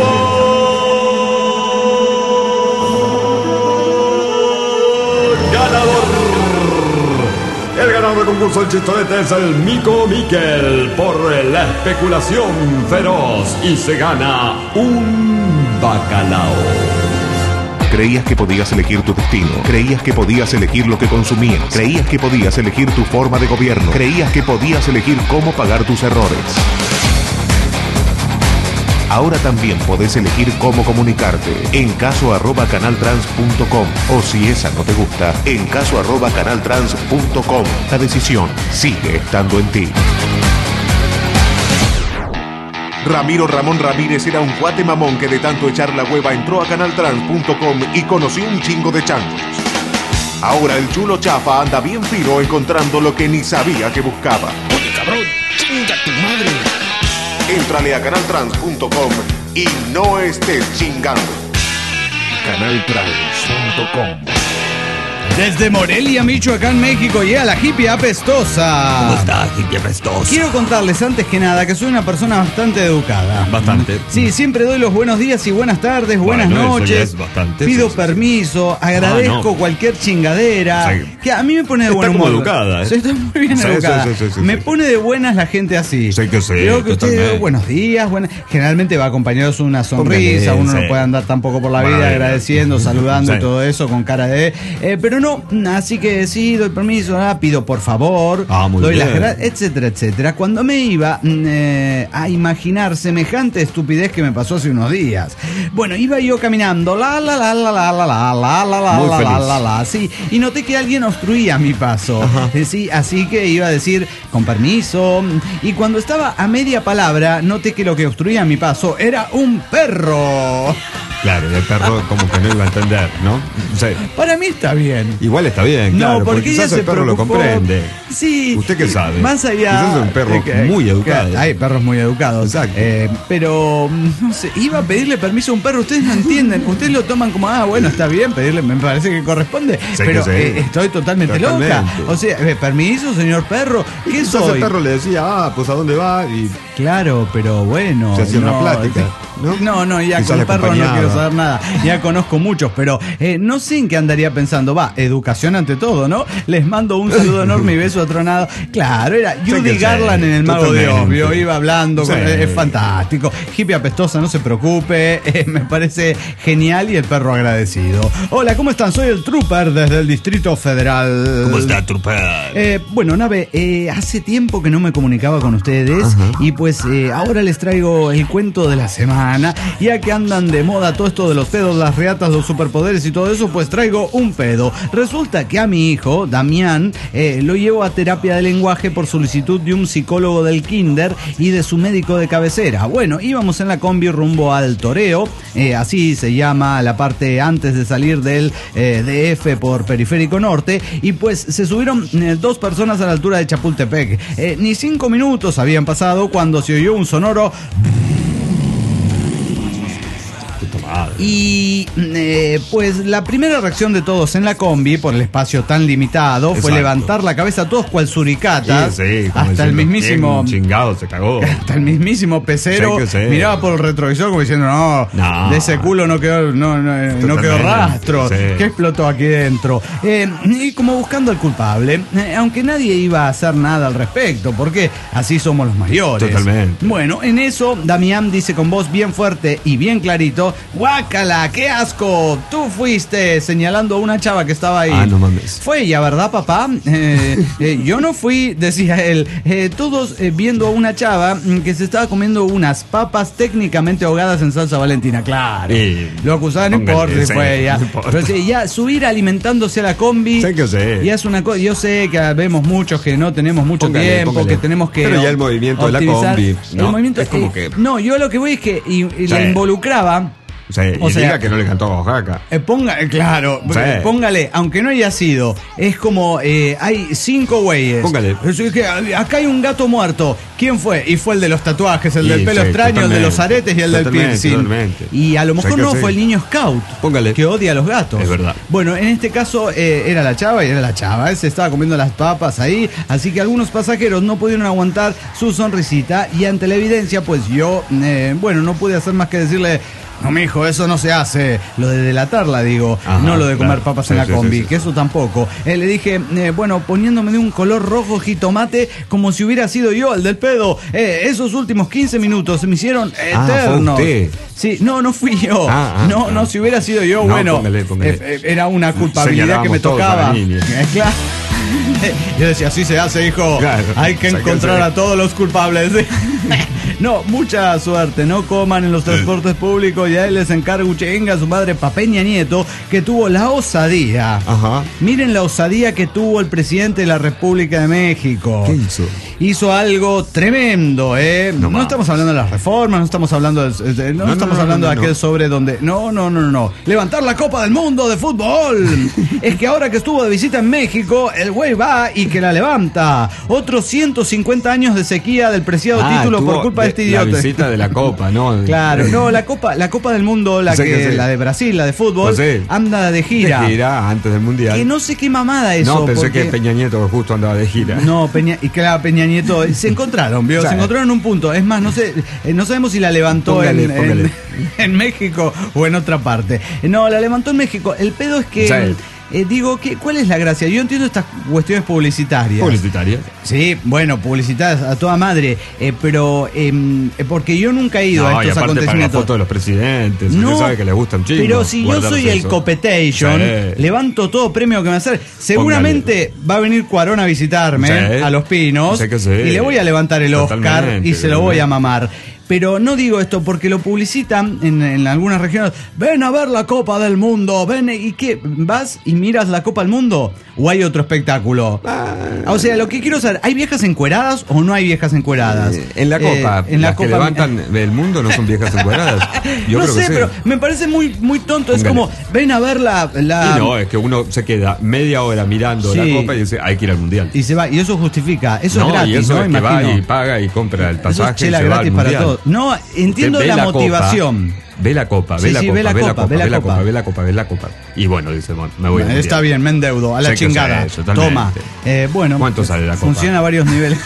un ganador. El ganador del concurso del Chistolete es el Mico Miquel por la especulación feroz y se gana un bacalao. Creías que podías elegir tu destino. Creías que podías elegir lo que consumías. Creías que podías elegir tu forma de gobierno. Creías que podías elegir cómo pagar tus errores. Ahora también podés elegir cómo comunicarte en caso arroba canaltrans punto com o si esa no te gusta, en caso arroba canaltrans punto com. La decisión sigue estando en ti. Ramiro Ramón Ramírez era un cuate mamón que de tanto echar la hueva entró a canaltrans punto com y conoció un chingo de changos. Ahora el chulo chafa anda bien fino encontrando lo que ni sabía que buscaba. Oye, cabrón, chinga tu madre. Éntrale a canaltrans punto com y no estés chingando. canaltrans punto com Desde Morelia, Michoacán, México, llega la hippie apestosa. ¿Cómo está, hippie apestosa? Quiero contarles antes que nada que soy una persona bastante educada. Bastante. Sí, siempre doy los buenos días y buenas tardes, buenas Bueno, eso ya noches. es bastante, Pido sí, sí, permiso, agradezco Ah, no. cualquier chingadera. Sí. Que a mí me pone de Está buen como humor. educada, ¿eh? Sí, está muy bien Sí, educada. sí, sí, sí, sí, me sí. pone de buenas la gente así. Sí que sí, Creo que usted totalmente. buenos días, buenas. Generalmente va acompañado de una sonrisa. Póngale, Uno sí. no puede andar tampoco por la vida Vale. agradeciendo, saludando Sí. y todo eso con cara de. Eh, pero no, así que sí, doy permiso, ah, pido por favor, Ah, muy doy bien. las gracias, etcétera, etcétera. Cuando me iba mm, eh, a imaginar semejante estupidez que me pasó hace unos días. Bueno, iba yo caminando, la la la la la la la la la la Muy la la feliz. la la, sí, y noté que alguien obstruía mi paso. Eh, Sí, así que iba a decir con permiso. Y cuando estaba a media palabra, noté que lo que obstruía mi paso era un perro. Claro, y el perro como que no iba a entender, ¿no? Sí. Para mí está bien. Igual está bien, claro, no, porque, quizás ella el se perro lo preocupó. comprende. Sí. ¿Usted qué sabe? Más allá. Quizás es un perro de que- muy educado. que hay perros muy educados. Exacto. Eh, pero, no sé, iba a pedirle permiso a un perro. Ustedes no entienden. Ustedes lo toman como, ah, bueno, está bien, pedirle, me parece que corresponde. Sí pero que sí. eh, estoy totalmente Totalmente. loca. O sea, eh, permiso, señor perro. ¿Qué Quizás soy? el perro le decía, ah, pues a dónde va, y Claro, pero bueno. se hacía no, una plática, ¿no? No, no, ya Quizás con le perros no acompañaba. quiero saber nada. Ya conozco muchos, pero eh, no sé en qué andaría pensando. Va, educación ante todo, ¿no? Les mando un saludo enorme y beso atronado. Claro, era que Judy sí, Garland en El Mago de totalmente. Obvio. Iba hablando, Sí. con- es fantástico. Hippie apestosa, no se preocupe. eh, me parece genial y el perro agradecido. Hola, ¿cómo están? Soy el Trooper desde el Distrito Federal. ¿cómo está, trupa? Eh, bueno, Nave, eh, hace tiempo que no me comunicaba con ustedes y pues eh, ahora les traigo el cuento de la semana. Ya que andan de moda todo esto de los pedos, las reatas, los superpoderes y todo eso, pues traigo un pedo. Resulta que a mi hijo, Damián, eh, lo llevo a terapia de lenguaje por solicitud de un psicólogo del kinder y de su médico de cabecera. Bueno, íbamos en la combi rumbo al Toreo, eh, así se llama la parte antes de salir del eh, D F por Periférico Norte, y pues se subieron eh, dos personas a la altura de Chapultepec. Eh, ni cinco minutos habían pasado cuando se oyó un sonoro Puta madre. y eh, pues la primera reacción de todos en la combi por el espacio tan limitado fue Exacto. levantar la cabeza todos cual suricatas, Sí, sí, como hasta el diciendo, mismísimo "Bien chingado, se cagó". hasta el mismísimo pecero Sí que sí. miraba por el retrovisor como diciendo, no, No. de ese culo no quedó, no, no, no quedó Totalmente, rastro, sí. ¿qué explotó aquí dentro? Eh, y como buscando al culpable, eh, aunque nadie iba a hacer nada al respecto, porque así somos los mayores. Totalmente. Bueno, en eso Damián dice con voz bien fuerte y bien clarito, guácala, qué asco, tú fuiste, señalando a una chava que estaba ahí. Ah, no mames. Fue ella, ¿verdad, papá? Eh, eh, yo no fui, decía él. Eh, todos eh, viendo a una chava mm, que se estaba comiendo unas papas técnicamente ahogadas en salsa valentina. Claro. Y- Lo acusaban, no póngale, importa si sí, fue ella. no importa. Pero sí, ya subir alimentándose a la combi. Sí que sí. Y es una cosa. Yo sé que vemos muchos que no tenemos mucho Póngale, tiempo, póngale. que tenemos que. Pero ya el movimiento de la optimizar. combi, ¿no? El movimiento Es como eh, que- No, yo lo que voy es que y, y la Sí. involucraba. Sí, O y sea- diga que no le cantó a Oaxaca. Eh, ponga, eh, claro, Sí. eh, póngale, aunque no haya sido, es como, eh, hay cinco güeyes. Póngale. Es que, ah, acá hay un gato muerto. ¿Quién fue? Y fue el de los tatuajes, el Sí, del pelo sí, extraño, el de totalmente. los aretes y el del Totalmente, piercing. totalmente. Y a lo mejor Sí que no sí. fue el niño scout. Póngale. Que odia a los gatos. Es verdad. Bueno, en este caso eh, era la chava y era la chava. Él se estaba comiendo las papas ahí. Así que algunos pasajeros no pudieron aguantar su sonrisita. Y ante la evidencia, pues yo, eh, bueno, no pude hacer más que decirle. No, mijo, eso no se hace. Lo de delatarla, digo. Ajá, no lo de comer claro. papas Sí, en la sí, combi, sí, sí. que eso tampoco. Eh, le dije, eh, bueno, poniéndome de un color rojo jitomate, como si hubiera sido yo el del pedo. Eh, esos últimos quince minutos se me hicieron Ah, fue eternos. usted. Sí, no, no fui yo. Ah, ah, no, ah. no, si hubiera sido yo, No, bueno, póngale, póngale. eh, eh, era una culpabilidad que me Señalábamos todos a tocaba. la niña. Eh, claro. Yo decía, así se hace, hijo. Claro, Hay que sáquense. encontrar a todos los culpables. No, mucha suerte. No coman en los transportes públicos. Y a él les encargo chinga a su madre Papeña Nieto, que tuvo la osadía. Ajá. Miren la osadía que tuvo el presidente de la República de México. ¿Qué hizo? Hizo algo tremendo, ¿eh? No, No más. estamos hablando de las reformas, no estamos hablando de, de- no, No, no, estamos no, hablando no, de no, aquel no. sobre donde. No, no, no, no, no. Levantar la Copa del Mundo de fútbol. Es que ahora que estuvo de visita en México, el güey va y que la levanta. Otros ciento cincuenta años de sequía del preciado Ah, título título tuvo por culpa de, de este la idiota. visita de la Copa, ¿no? Claro, no, la Copa, la Copa del Mundo, la, Sí, que, que sí. la de Brasil, la de fútbol, Pues sí. anda de gira. De gira antes del Mundial. Que no sé qué mamada eso. No, pensé porque... que Peña Nieto justo andaba de gira. No, Peña, y claro, Peña Nieto, se encontraron, ¿vio? Sí. Se encontraron en un punto. Es más, no sé, eh, no sabemos si la levantó Póngale, en, póngale. en, en México o en otra parte. No, la levantó en México. El pedo es que, Sí. eh, digo, ¿qué, ¿cuál es la gracia? Yo entiendo estas cuestiones publicitarias. Publicitaria. Sí, bueno, publicitarias a toda madre, eh, pero eh, porque yo nunca he ido No, a y estos aparte para la acontecimientos. foto de los presidentes. Usted sabe que les gusta un chingo. Pero si yo guardarse soy el eso. copetation, Sí. levanto todo premio que me hacer. Seguramente va a venir Cuarón a visitarme Sí. a Los Pinos Sé que sí. y le voy a levantar el Oscar Totalmente, y se lo voy a totalmente. mamar. Pero no digo esto porque lo publicitan en, en algunas regiones. Ven a ver la Copa del Mundo, ven y qué, ¿vas y miras la Copa del Mundo? ¿O hay otro espectáculo? Ah. O sea, lo que quiero saber, ¿hay viejas encueradas o no hay viejas encueradas? Eh, en la Copa, Eh, en la las que Copa levantan el mundo no son viejas encuadradas. Yo no creo sé, que sí. pero me parece muy, muy tonto. Es Póngale. como, ven a ver la... la Y no, es que uno se queda media hora mirando Sí. la Copa y dice, hay que ir al Mundial. y se va, y eso justifica, eso no, es gratis, y eso ¿no? es que Imagino. va y paga y compra el Eso pasaje es chela y se va al gratis para Mundial. todos. No, entiendo Usted ve la Copa, motivación. Ve la Copa, ve Sí, la sí, Copa, ve la ve la Copa, Copa, ve la ve la Copa. Copa, ve la Copa, ve la Copa. Y bueno, dice, bueno, me voy al Mundial. Está bien, me endeudo, a la Sé que chingada. sí, totalmente. Toma. Eh, bueno, ¿Cuánto sale la Copa? Funciona a varios niveles.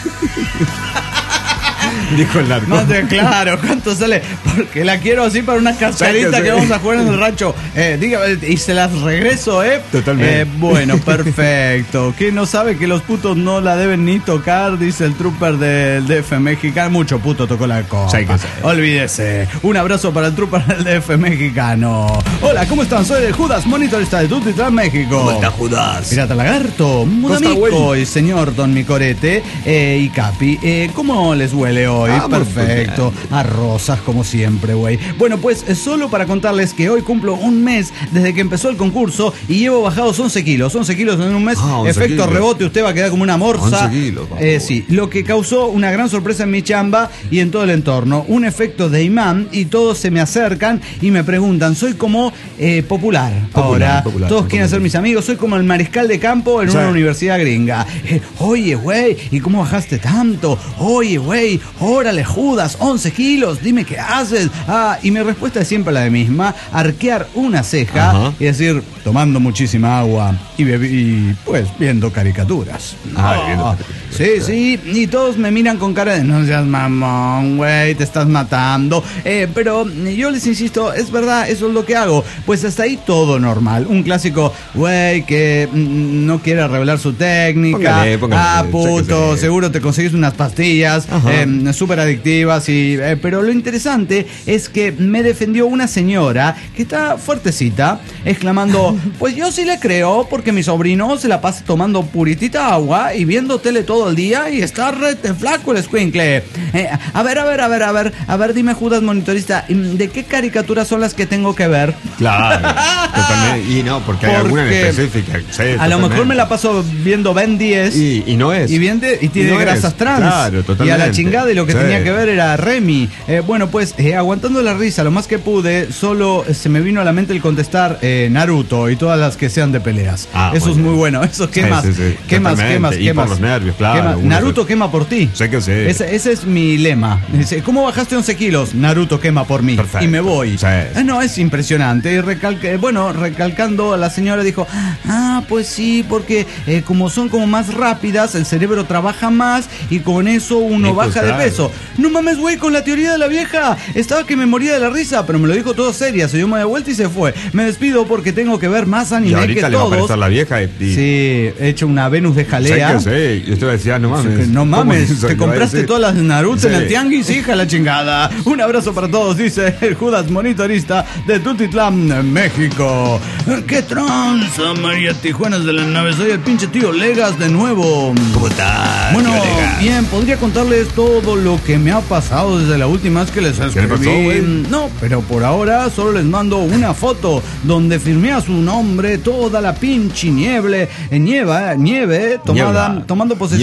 Dijo el narco. Más de claro, ¿cuánto sale? Porque la quiero así para una cascarita Sí, que sí. vamos a jugar en el rancho. Eh, dígame, y se las regreso, ¿eh? Totalmente. Eh, bueno, perfecto. ¿Quién no sabe que los putos no la deben ni tocar? Dice el trooper del D F mexicano. Mucho puto tocó la copa. Sí, que sí. Olvídese. Un abrazo para el trooper del D F mexicano. Hola, ¿cómo están? Soy el Judas, monitorista de Tutitlán, México. ¿Cómo está Judas? Pirata Lagarto, Mudamico y señor Don Micorete eh, y Capi. Eh, ¿Cómo les huele hoy? Ah, muy Perfecto. A rosas, como siempre, güey. Bueno, pues eh, solo para contarles que hoy cumplo un mes desde que empezó el concurso y llevo bajados once kilos. once kilos en un mes. Ah, once Efecto kilos. rebote, usted va a quedar como una morsa. once kilos, por Eh, favor. sí, lo que causó una gran sorpresa en mi chamba y en todo el entorno. Un efecto de imán y todos se me acercan y me preguntan. Soy como eh, popular, Popular, ahora. popular, todos muy quieren ser popular. mis amigos. Soy como el mariscal de campo en Sí. una universidad gringa. Eh, Oye, güey, ¿y cómo bajaste tanto? Oye, güey, órale, Judas, once kilos, dime qué haces. Ah, y mi respuesta es siempre la de misma, arquear una ceja Ajá. y decir, tomando muchísima agua y, bebi- y pues viendo caricaturas. Ah, viendo Ah, caricaturas. sí, sí, y todos me miran con cara de no seas mamón, güey, te estás matando. Eh, pero yo les insisto, es verdad, eso es lo que hago. Pues hasta ahí todo normal. Un clásico, güey, que mm, no quiere revelar su técnica. Póngale, póngale, ah, sé puto, que sí. seguro te consigues unas pastillas Ajá. eh, súper adictivas. Y, eh, pero lo interesante es que me defendió una señora que está fuertecita, exclamando, pues yo sí le creo, porque mi sobrino se la pasa tomando puritita agua y viendo tele todo el día y está rete flaco el escuincle. Eh, a ver, a ver, a ver, a ver, a ver, dime, Judas monitorista, ¿de qué caricaturas son las que tengo que ver? Claro, totalmente. Y no, porque hay alguna en Porque específica. Sí, A lo mejor totalmente. me la paso viendo Ben diez. Y, y no es. Y, bien de- y tiene Y no grasas es. trans. Claro, totalmente. Y a la chingada y lo que Sí. tenía que ver era Remy. Eh, bueno, pues eh, aguantando la risa lo más que pude, solo eh, se me vino a la mente el contestar eh, Naruto y todas las que sean de peleas. Ah, Eso muy es muy bien. bueno. Eso Sí, quemas, sí, sí. quemas, Totalmente. quemas, Y quemas. por los nervios, claro, Quema- uno Naruto se- quema por ti. Sé que sí. Ese, ese es mi lema. Dice, ¿cómo bajaste once kilos? Naruto quema por mí. Perfecto. Y me voy. Sí. Eh, no, es impresionante. Y recalca- bueno, recalcando, la señora dijo, ah, pues sí, porque eh, como son como más rápidas, el cerebro trabaja más y con eso uno Sí, pues, baja de claro. peso. No mames, güey, con la teoría de la vieja. Estaba que me moría de la risa, pero me lo dijo todo seria. Se dio media vuelta y se fue. Me despido porque tengo que ver más Y anime que ahorita le va a todos. aparecer la vieja y, y Sí, he hecho una Venus de sé jalea. que sí. Y usted va a decir, ah, no mames. No ¿Cómo mames, eso? te Le va a compraste decir. todas las de Naruto en Sí. el tianguis, hija la chingada. Un abrazo para todos, dice el Judas monitorista de Tutitlán, México. ¡Qué tranza, María Tijuanas de la nave! Soy el pinche tío Legas de nuevo. ¿Cómo estás? Bueno, tío Legas? bien, podría contarles todo lo que me ha pasado desde la última vez que les escribí. ¿Qué le pasó, güey? No, pero por ahora solo les mando una foto donde firmé a su nombre toda la pinche nieve, eh, nieva, nieve, tomada, Niebla. tomando posesión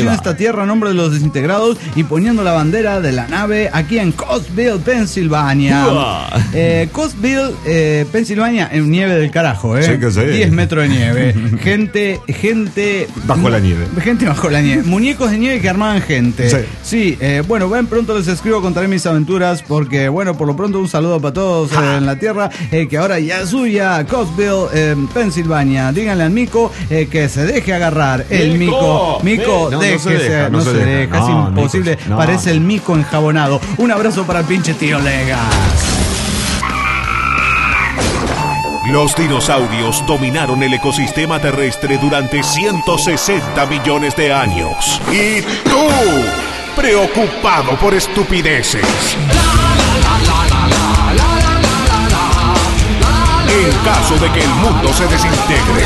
en esta tierra a nombre de los desintegrados y poniendo la bandera de la nave aquí en Coatesville, Pensilvania. Eh, Coatesville, eh, Pensilvania, en nieve del carajo, ¿eh? Sí que sí. diez metros de nieve. Gente, gente... Bajo la nieve. Gente bajo la nieve. Muñecos de nieve que armaban gente. Sí. Sí, eh, bueno, ven, pronto les escribo, contaré mis aventuras, porque, bueno, por lo pronto un saludo para todos eh, en la tierra, eh, que ahora ya es suya, Coatesville, eh, Pensilvania. Díganle al Mico eh, que se deje agarrar. El Mico, Mico, no, déjese, no se deja, no no se se deja, deja. es No, imposible, Mico, no. parece el Mico enjabonado. Un abrazo para el pinche tío Legas. Los dinosaurios dominaron el ecosistema terrestre durante ciento sesenta millones de años. Y tú, preocupado por estupideces. En caso de que el mundo se desintegre.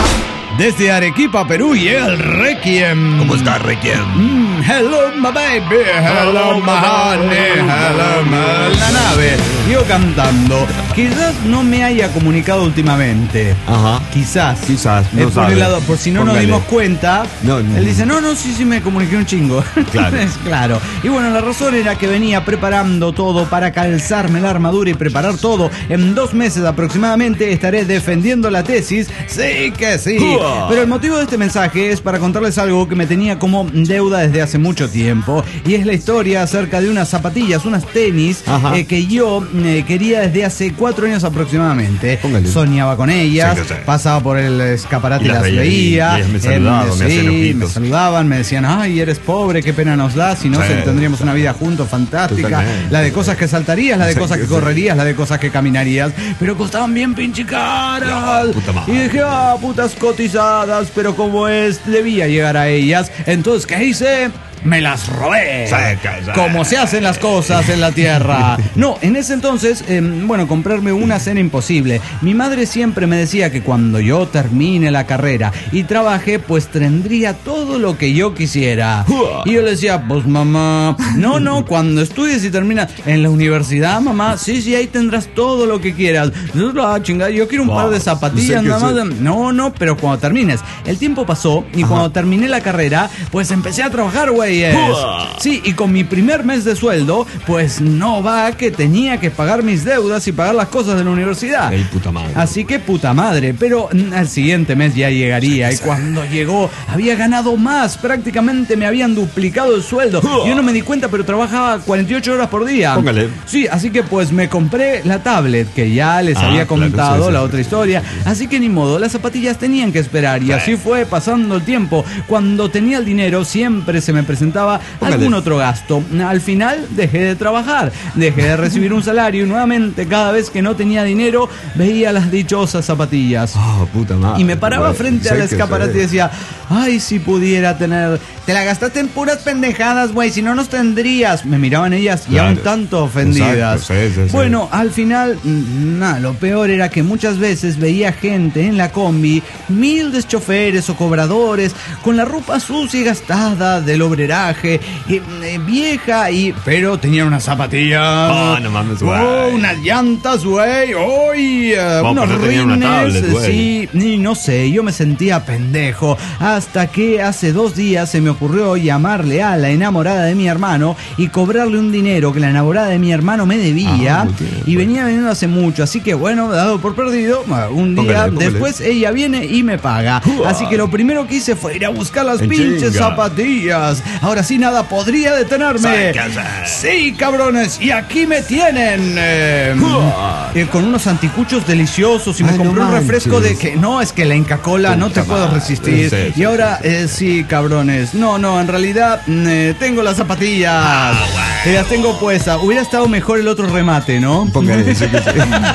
Desde Arequipa, Perú, llega el Requiem. ¿Cómo está, Requiem? Mm, hello, my baby. Hello, my honey. Hello, my... La nave. Yo cantando. Quizás no me haya comunicado últimamente. Ajá. Quizás. Quizás, no Eh, por sabe. el lado, por si no nos Póngale. dimos cuenta. No, no. Él dice, no, no, sí, sí me comuniqué un chingo. Claro. Es claro. Y bueno, la razón era que venía preparando todo para calzarme la armadura y preparar todo. En dos meses aproximadamente estaré defendiendo la tesis. Sí que sí. Pero el motivo de este mensaje es para contarles algo que me tenía como deuda desde hace mucho tiempo. Y es la historia acerca de unas zapatillas, unas tenis eh, que yo eh, quería desde hace cuatro años aproximadamente. Póngale. Soñaba con ellas, Sí, que sí. pasaba por el escaparate y Y las las veía, veía. y ellas me saludaban, me sí, hacían ojitos. me saludaban, me decían, ay, eres pobre, qué pena nos da, si no Sí. se- tendríamos una vida juntos fantástica. Totalmente. La de cosas que saltarías, la de Sí, cosas que sí. correrías, la de cosas que caminarías, pero costaban bien pinche caras. No, puta madre. Y dije, ah, putas cotizadas, pero como es, debía llegar a ellas. Entonces, ¿qué hice? Me las robé. Saca, saca. Como se hacen las cosas en la tierra. No, en ese entonces, eh, bueno, comprarme una era imposible. Mi madre siempre me decía que cuando yo termine la carrera y trabaje, pues tendría todo lo que yo quisiera. Y yo le decía, pues mamá, no, no, cuando estudies y terminas en la universidad, mamá, sí, sí, ahí tendrás todo lo que quieras. Ah, chingada, yo quiero un Wow. par de zapatillas Sí, que nada más. sí. No, no, pero cuando termines. El tiempo pasó y Ajá. cuando terminé la carrera, pues empecé a trabajar, güeyes. Sí, y con mi primer mes de sueldo, pues no va que tenía que pagar mis deudas y pagar las cosas de la universidad. Ey, puta madre. Así que puta madre, pero mm, al siguiente mes ya llegaría. Y cuando llegó, había ganado más. Prácticamente me habían duplicado el sueldo. Yo no me di cuenta, pero trabajaba cuarenta y ocho horas por día. Póngale. Sí, así que pues me compré la tablet, que ya les Ah, había claro, comentado sí, sí, la sí. otra historia. Así que ni modo, las zapatillas tenían que esperar. Y así fue pasando el tiempo. Cuando tenía el dinero, siempre se me presentaba Póngale. algún otro gasto. Al final dejé de trabajar, dejé de recibir un salario y nuevamente cada vez que no tenía dinero veía las dichosas zapatillas. Oh, puta madre. Y me paraba güey. frente Sé al que escaparate y sé. decía, ay, si pudiera tener... Te la gastaste en puras pendejadas, güey, si no nos tendrías. Me miraban ellas ya Claro. un tanto ofendidas. Exacto, sí, sí, sí. Bueno, al final, mm, nada, lo peor era que muchas veces veía gente en la combi, humildes choferes o cobradores, con la ropa sucia y gastada del obreraje, y, eh, vieja y... Pero tenían unas zapatillas... Oh, no mames, güey. Oh, unas llantas, güey, uy, eh, No, unos pero tenían una rines, tablet, güey. sí, y no sé, yo me sentía pendejo hasta que hace dos días se me ocurrió llamarle a la enamorada de mi hermano y cobrarle un dinero que la enamorada de mi hermano me debía Ah, muy bien, y pues. venía veniendo hace mucho, así que bueno, dado por perdido, un día Póngale, póngale. después ella viene y me paga, así que lo primero que hice fue ir a buscar las En pinches chinga. zapatillas. Ahora sí nada podría detenerme. Sácase. Sí, cabrones, y aquí me tienen eh, eh, con unos anticuchos deliciosos y me Ay, compré no un refresco de manches. que no, es que la Inca Cola no te Puta puedo madre. resistir. Sí, sí, Y ahora eh, sí, cabrones, no, no, en realidad mm, eh, tengo las zapatillas. Ah, Y las tengo puestas. Hubiera estado mejor el otro remate, ¿no? Póngale, sé que sí.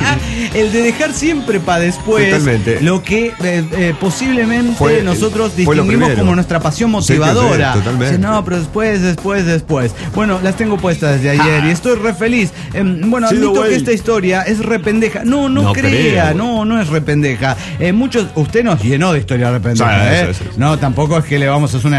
El de dejar siempre para después Totalmente. lo que eh, eh, posiblemente Fue- nosotros fue lo distinguimos primero. como nuestra pasión Sí, que sí, motivadora. totalmente. Dice, no, pero después, después, después. Bueno, las tengo puestas desde ayer y estoy re feliz. Em, bueno, Sí, admito güey. que esta historia es rependeja. No, no, No crea, crea, no, no es rependeja. Eh, muchos, usted nos llenó de historia rependeja, Sí, ¿eh? sí, sí, sí. No, tampoco es que le vamos a hacer una estatua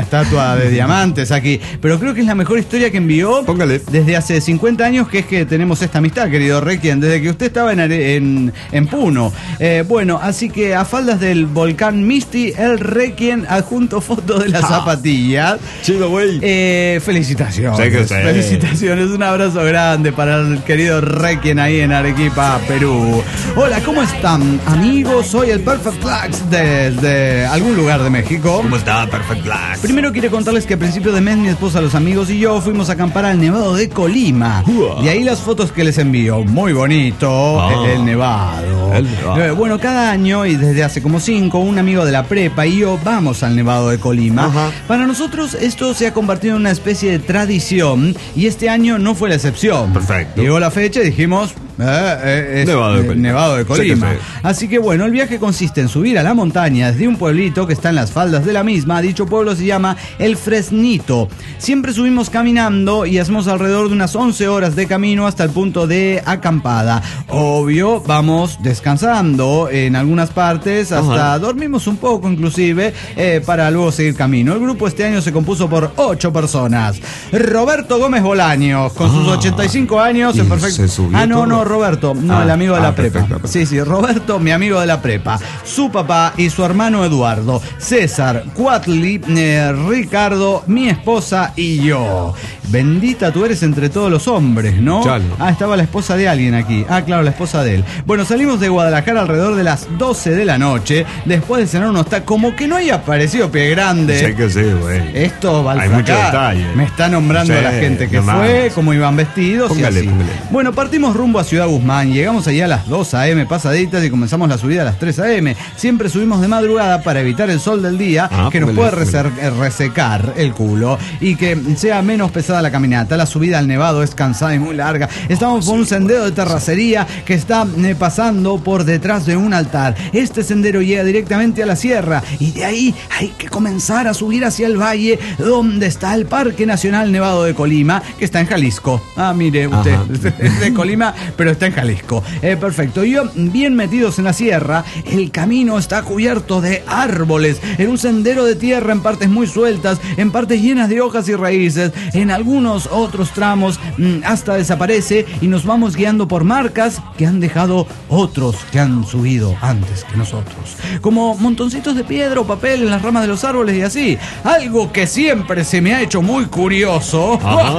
prueba de diamantes aquí. Pero creo que es la mejor historia que envió. Póngale. Desde hace cincuenta años, que es que tenemos esta amistad, querido Requiem, desde que usted estaba en, en, en Puno. Eh, bueno, así que a faldas del volcán Misty, el Requiem adjunto foto de las Ah. zapatillas. Chido, güey. Eh, felicitaciones. Sí que sí. Felicitaciones. Un abrazo grande para el querido Requiem ahí en Arequipa, Perú. Hola, ¿cómo están, amigos? Soy el Perfect Flax desde algún lugar de México. ¿Cómo está, Perfect Black? Primero quiero contarles que a principio de mes mi esposa, los amigos y yo fuimos a acampar al Nevado de Colima. Uah. Y ahí las fotos que les envío. Muy bonito Ah. el Nevado. El Nevado. Eh, Bueno, cada año y desde hace como cinco, un amigo de la prepa y yo vamos al Nevado de Colima. Ajá. Para nosotros esto se ha convertido en una especie de tradición y este año no fue la excepción. Perfecto. Llegó la fecha y dijimos... Eh, eh, es Nevado de eh, Colima. Nevado de Colima. Sí que sí. Así que bueno, el viaje consiste en subir a la montaña desde un pueblito que está en las faldas de la misma. Dicho pueblo se llama El Fresnito. Siempre subimos caminando y hacemos alrededor de unas once horas de camino hasta el punto de acampada. Obvio, vamos descansando en algunas partes, hasta Ajá. dormimos un poco inclusive, eh, para luego seguir camino. El grupo este año se compuso por ocho personas. Roberto Gómez Bolaños, con sus Ah. ochenta y cinco años, en ¿Y perfecto... se subió Ah, no, todo? no, Roberto, no, Ah, el amigo de ah, la prepa. perfecto, perfecto. Sí, sí, Roberto, mi amigo de la prepa, su papá y su hermano Eduardo, César, Cuatli, eh, Ricardo, mi esposa y yo. Bendita tú eres entre todos los hombres, ¿no? Chale. Ah, estaba la esposa de alguien aquí. Ah, claro, la esposa de él. Bueno, salimos de Guadalajara alrededor de las doce de la noche, después de cenar unos tacos, como que no haya aparecido Pie Grande. Sí que sí, güey. Esto va al Hay mucho fracaso. detalle. Me está nombrando Sí, a la gente que no fue, mames. cómo iban vestidos Póngale, y así. póngale. Bueno, partimos rumbo a Ciudad Guzmán. Llegamos allá a las dos a eme pasaditas y comenzamos la subida a las tres a eme. Siempre subimos de madrugada para evitar el sol del día, Ah, que nos póngale, puede reser- eh, resecar el culo y que sea menos pesada la caminata. La subida al Nevado es cansada y muy larga. Estamos por un sendero de terracería que está eh, pasando por detrás de un altar. Este sendero llega directamente a la sierra y de ahí hay que comenzar a subir hacia el valle donde está el Parque Nacional Nevado de Colima, que está en Jalisco. Ah, mire usted, Ajá. es de Colima, pero está en Jalisco. Eh, perfecto. Y yo, bien metidos en la sierra, el camino está cubierto de árboles, en un sendero de tierra en partes muy sueltas, en partes llenas de hojas y raíces, en algunos otros tramos mmm, hasta desaparece y nos vamos guiando por marcas que han dejado otros que han subido antes que nosotros. Como montoncitos de piedra o papel en las ramas de los árboles y así. Algo que siempre se me ha hecho muy curioso.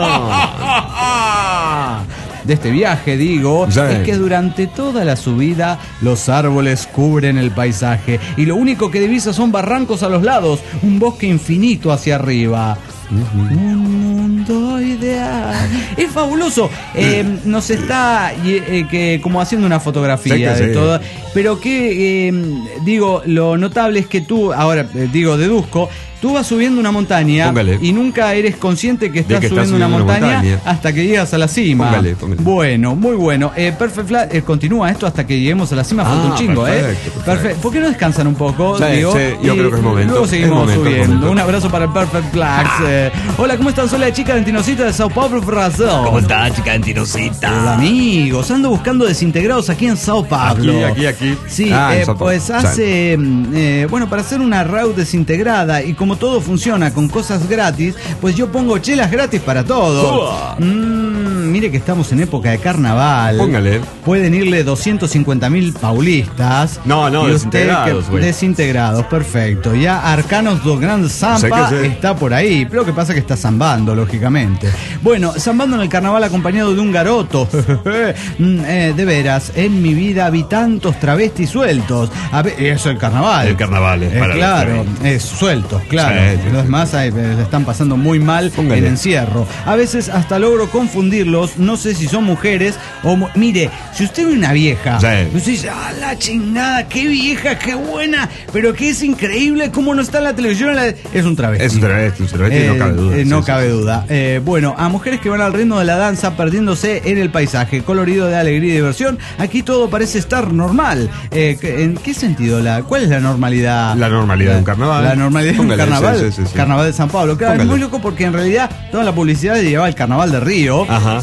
De este viaje, digo, Sí. es que durante toda la subida los árboles cubren el paisaje y lo único que divisa son barrancos a los lados, un bosque infinito hacia arriba. Un mundo ideal. Es fabuloso. Eh, nos está eh, que, como haciendo una fotografía Sí que de sí. todo. Pero que, eh, digo, lo notable es que tú, ahora eh, digo, deduzco, tú vas subiendo una montaña Póngale. y nunca eres consciente que estás que estás subiendo una subiendo una montaña, montaña. hasta que llegas a la cima. Póngale, póngale. Bueno, muy bueno. Eh, Perfect Flash, eh, continúa esto hasta que lleguemos a la cima. Falta Ah, un chingo, perfecto, ¿eh? perfecto. Perfecto. ¿Por qué no descansan un poco? Sí, digo? sí, yo Y creo que es momento. Luego Es seguimos momento, es subiendo. momento. Un abrazo para el Perfect Flash. Eh, hola, ¿cómo están? Soy la chica dentinocita de Sao Paulo, Brasil. ¿Cómo está, chica dentinocita? Hola, amigos. Ando buscando desintegrados aquí en Sao Paulo. Aquí, aquí, aquí. Sí, Ah, en eh, Sao Paulo. pues hace, eh, bueno, para hacer una R A U desintegrada y como todo funciona con cosas gratis, pues yo pongo chelas gratis para todo. Mm, mire que estamos en época de carnaval. Póngale. Pueden irle doscientos cincuenta mil paulistas. No, no, Y usted desintegrados, que- güey. Desintegrados, perfecto. Ya Arcanos do Gran Zampa Sé que sé. está por ahí. Pero lo que pasa es que está zambando, lógicamente. Bueno, zambando en el carnaval acompañado de un garoto. Mm, eh, de veras, en mi vida vi tantos travestis sueltos. A ver, eso es el carnaval. El carnaval es Eh, para los claro, travestis. es sueltos, claro. Sí, sí, Los sí. demás ay, le están pasando muy mal Póngale. en encierro. A veces hasta logro confundirlos. No sé si son mujeres o... mu- Mire, si usted ve una vieja, Sí. usted dice, ¡ah, la chingada! ¡Qué vieja, qué buena! Pero que es increíble cómo no está en la televisión. en la- Es un travesti. Es un travesti, un travesti, no cabe duda. eh, no Sí, sí, cabe sí. duda. Eh, bueno, a mujeres que van al ritmo de la danza perdiéndose en el paisaje, colorido de alegría y diversión, aquí todo parece estar normal. Eh, ¿En qué sentido? La, ¿Cuál es la normalidad? La normalidad de un carnaval. La normalidad de un Póngale, carnaval. sí, sí, sí, sí. Carnaval de San Pablo. Claro, es Póngale. muy loco porque en realidad toda la publicidad llevaba el carnaval de Río. Ajá.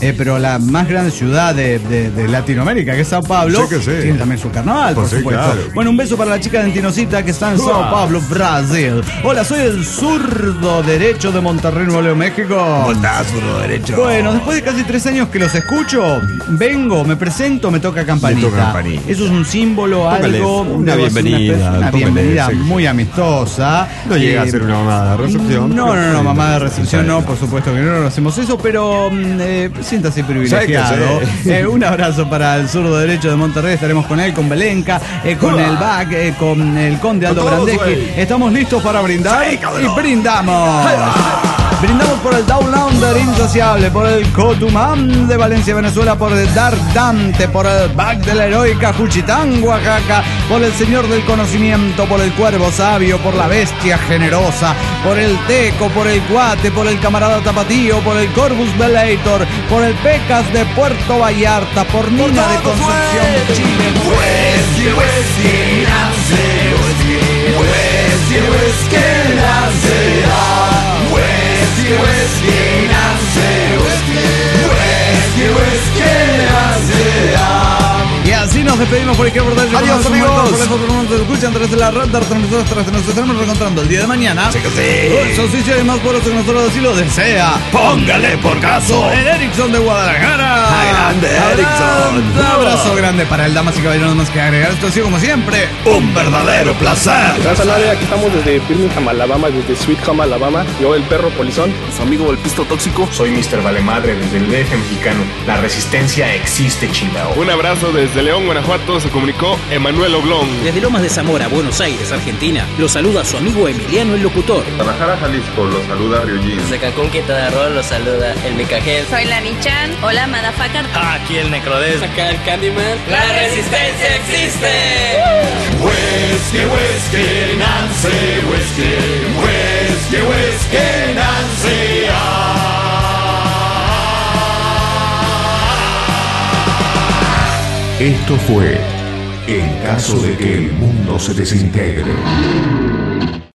eh, pero la más grande ciudad de, de, de Latinoamérica, que es Sao Pablo, Sí que sí. tiene también su carnaval, por Pues sí, supuesto. claro. Bueno, un beso para la chica de Antinosita que está en Sao Paulo, Brasil. Hola, soy el zurdo derecho de Monterrey, Nuevo León, México. ¿Cómo estás, zurdo derecho? Bueno, después de casi tres años que los escucho, vengo, me presento, me toca campanita. Me toca campanita. Eso es un símbolo, Póngale algo. una debo hacer bienvenida, especie- Una, póngale, bienvenida sí, sí. muy amistosa. No llega Eh, a ser una mamada de recepción. No, no, no, mamá de recepción no, Sí. por supuesto que no, no hacemos eso, pero mm, eh, siéntase privilegiado. ¿Sabe qué sé? Eh, un abrazo para el zurdo derecho de Monterrey, estaremos con él, con Belenca, eh, con el B A C, eh, con el conde Aldo Con todos, Brandeschi. güey. Estamos listos para brindar Sí, y cabrón. brindamos. Brindamos por el Downlander Insaciable, por el Cotumán de Valencia, Venezuela, por el Dar Dante, por el Bac de la heroica Juchitán, Oaxaca, por el Señor del Conocimiento, por el Cuervo Sabio, por la Bestia Generosa, por el Teco, por el Guate, por el Camarada Tapatío, por el Corvus Velator, por el Pecas de Puerto Vallarta, por Nina de Concepción, Chile. Whisky, whisky, Nancy, whisky, whisky, whisky, Nancy, ah. Whisky, whisky, Nancy, whisky, whisky, whisky, Nancy, ah. Y así nos despedimos por izquierda. Por Adiós, amigos. Por lejos, por nos escuchan tras la red de transmisores, tras nos estaremos reencontrando el día de mañana. Sí que sí. El solsticio y más poderoso que nosotros así lo desea. Póngale por caso. El Erickson de Guadalajara. Grande Erickson. Un abrazo grande para el damas y caballeros, no más que agregar. Esto ha sido como siempre Un verdadero placer. Gracias, Nare. Aquí estamos desde Birmingham, Alabama, desde Sweet Home, Alabama. Yo, el perro polizón. Su amigo el pisto tóxico. Soy mister Valemadre desde el D F mexicano. La resistencia existe, chingao. Un abrazo desde León, Guanajuato. Se comunicó Emanuel Oblón. Desde Lomas de Zamora, Buenos Aires, Argentina, lo saluda su amigo Emiliano el Locutor. Guadalajara, Jalisco, los saluda Ryujin. Desde Cancún, Quintana Roo, los saluda el Micajel. Soy la Nichan. Hola, Madafakar. Aquí el Necrodes. Acá el Candyman. ¡La resistencia existe! Whisky, whisky, Nancy, whisky, whisky, whisky, Nancy, ah. Esto fue En caso de que el mundo se desintegre.